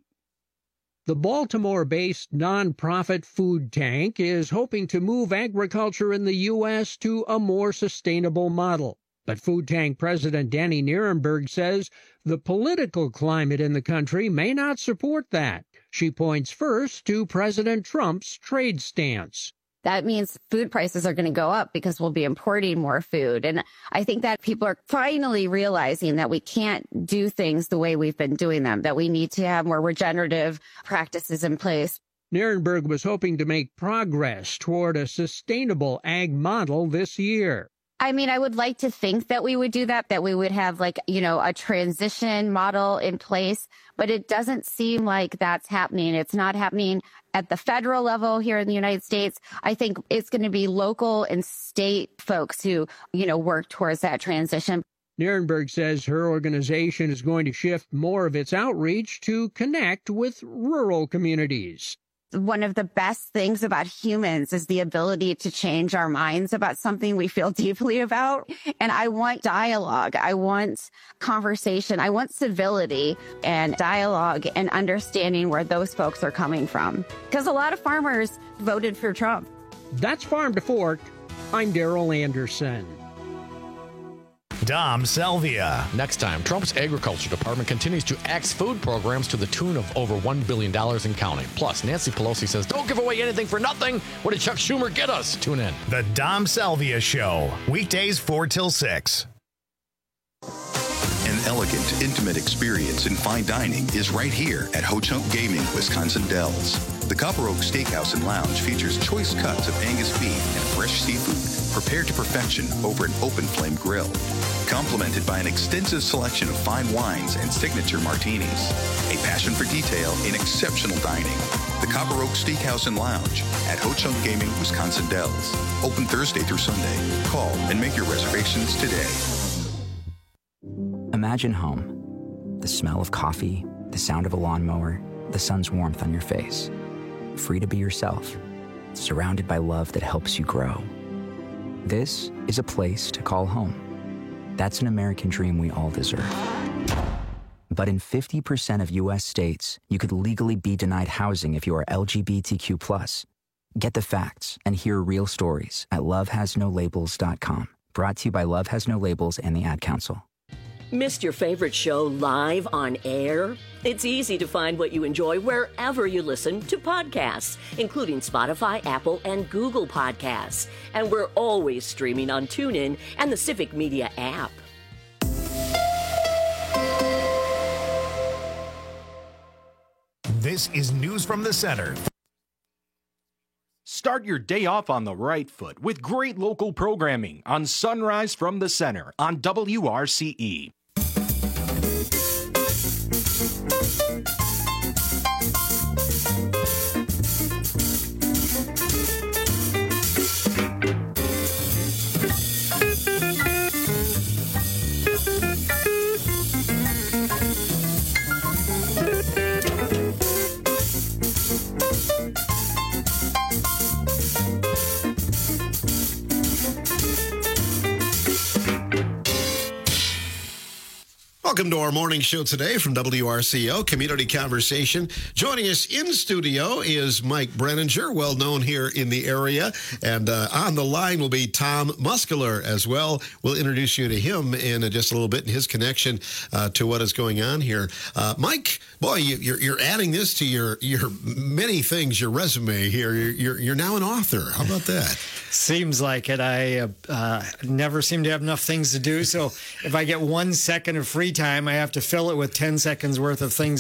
The Baltimore-based nonprofit Food Tank is hoping to move agriculture in the U.S. to a more sustainable model. But Food Tank President Danny Nierenberg says the political climate in the country may not support that. She points first to President Trump's trade stance. That means food prices are going to go up because we'll be importing more food. And I think that people are finally realizing that we can't do things the way we've been doing them, that we need to have more regenerative practices in place. Nierenberg was hoping to make progress toward a sustainable ag model this year. I mean, I would like to think that we would do that we would have a transition model in place, but it doesn't seem like that's happening. It's not happening at the federal level here in the United States. I think it's going to be local and state folks who, work towards that transition. Nierenberg says her organization is going to shift more of its outreach to connect with rural communities. One of the best things about humans is the ability to change our minds about something we feel deeply about. And I want dialogue. I want conversation. I want civility and dialogue and understanding where those folks are coming from. Because a lot of farmers voted for Trump. That's Farm to Fork. I'm Daryl Anderson. Dom Salvia. Next time, Trump's Agriculture Department continues to axe food programs to the tune of over $1 billion and counting. Plus, Nancy Pelosi says, don't give away anything for nothing. What did Chuck Schumer get us? Tune in. The Dom Salvia Show. Weekdays 4 till 6. An elegant, intimate experience in fine dining is right here at Ho-Chunk Gaming, Wisconsin Dells. The Copper Oak Steakhouse and Lounge features choice cuts of Angus beef and fresh seafood prepared to perfection over an open flame grill, complemented by an extensive selection of fine wines and signature martinis. A passion for detail in exceptional dining. The Copper Oak Steakhouse and Lounge at Ho-Chunk Gaming, Wisconsin Dells. Open Thursday through Sunday. Call and make your reservations today. Imagine home. The smell of coffee, the sound of a lawnmower, the sun's warmth on your face. Free to be yourself, surrounded by love that helps you grow. This is a place to call home. That's an American dream we all deserve. But in 50% of U.S. states, you could legally be denied housing if you are LGBTQ+. Get the facts and hear real stories at lovehasnolabels.com. Brought to you by Love Has No Labels and the Ad Council. Missed your favorite show live on air? It's easy to find what you enjoy wherever you listen to podcasts, including Spotify, Apple, and Google Podcasts. And we're always streaming on TuneIn and the Civic Media app. This is News from the Center. Start your day off on the right foot with great local programming on Sunrise from the Center on WRCE. Welcome to our morning show today from WRCO, Community Conversation. Joining us in studio is Mike Brenninger, well known here in the area. And on the line will be Tom Muscular as well. We'll introduce you to him in just a little bit and his connection to what is going on here. Mike, boy, you're adding this to your many things, your resume here. You're now an author. How about that? Seems like it. I never seem to have enough things to do. So if I get 1 second of free time, I have to fill it with 10 seconds worth of things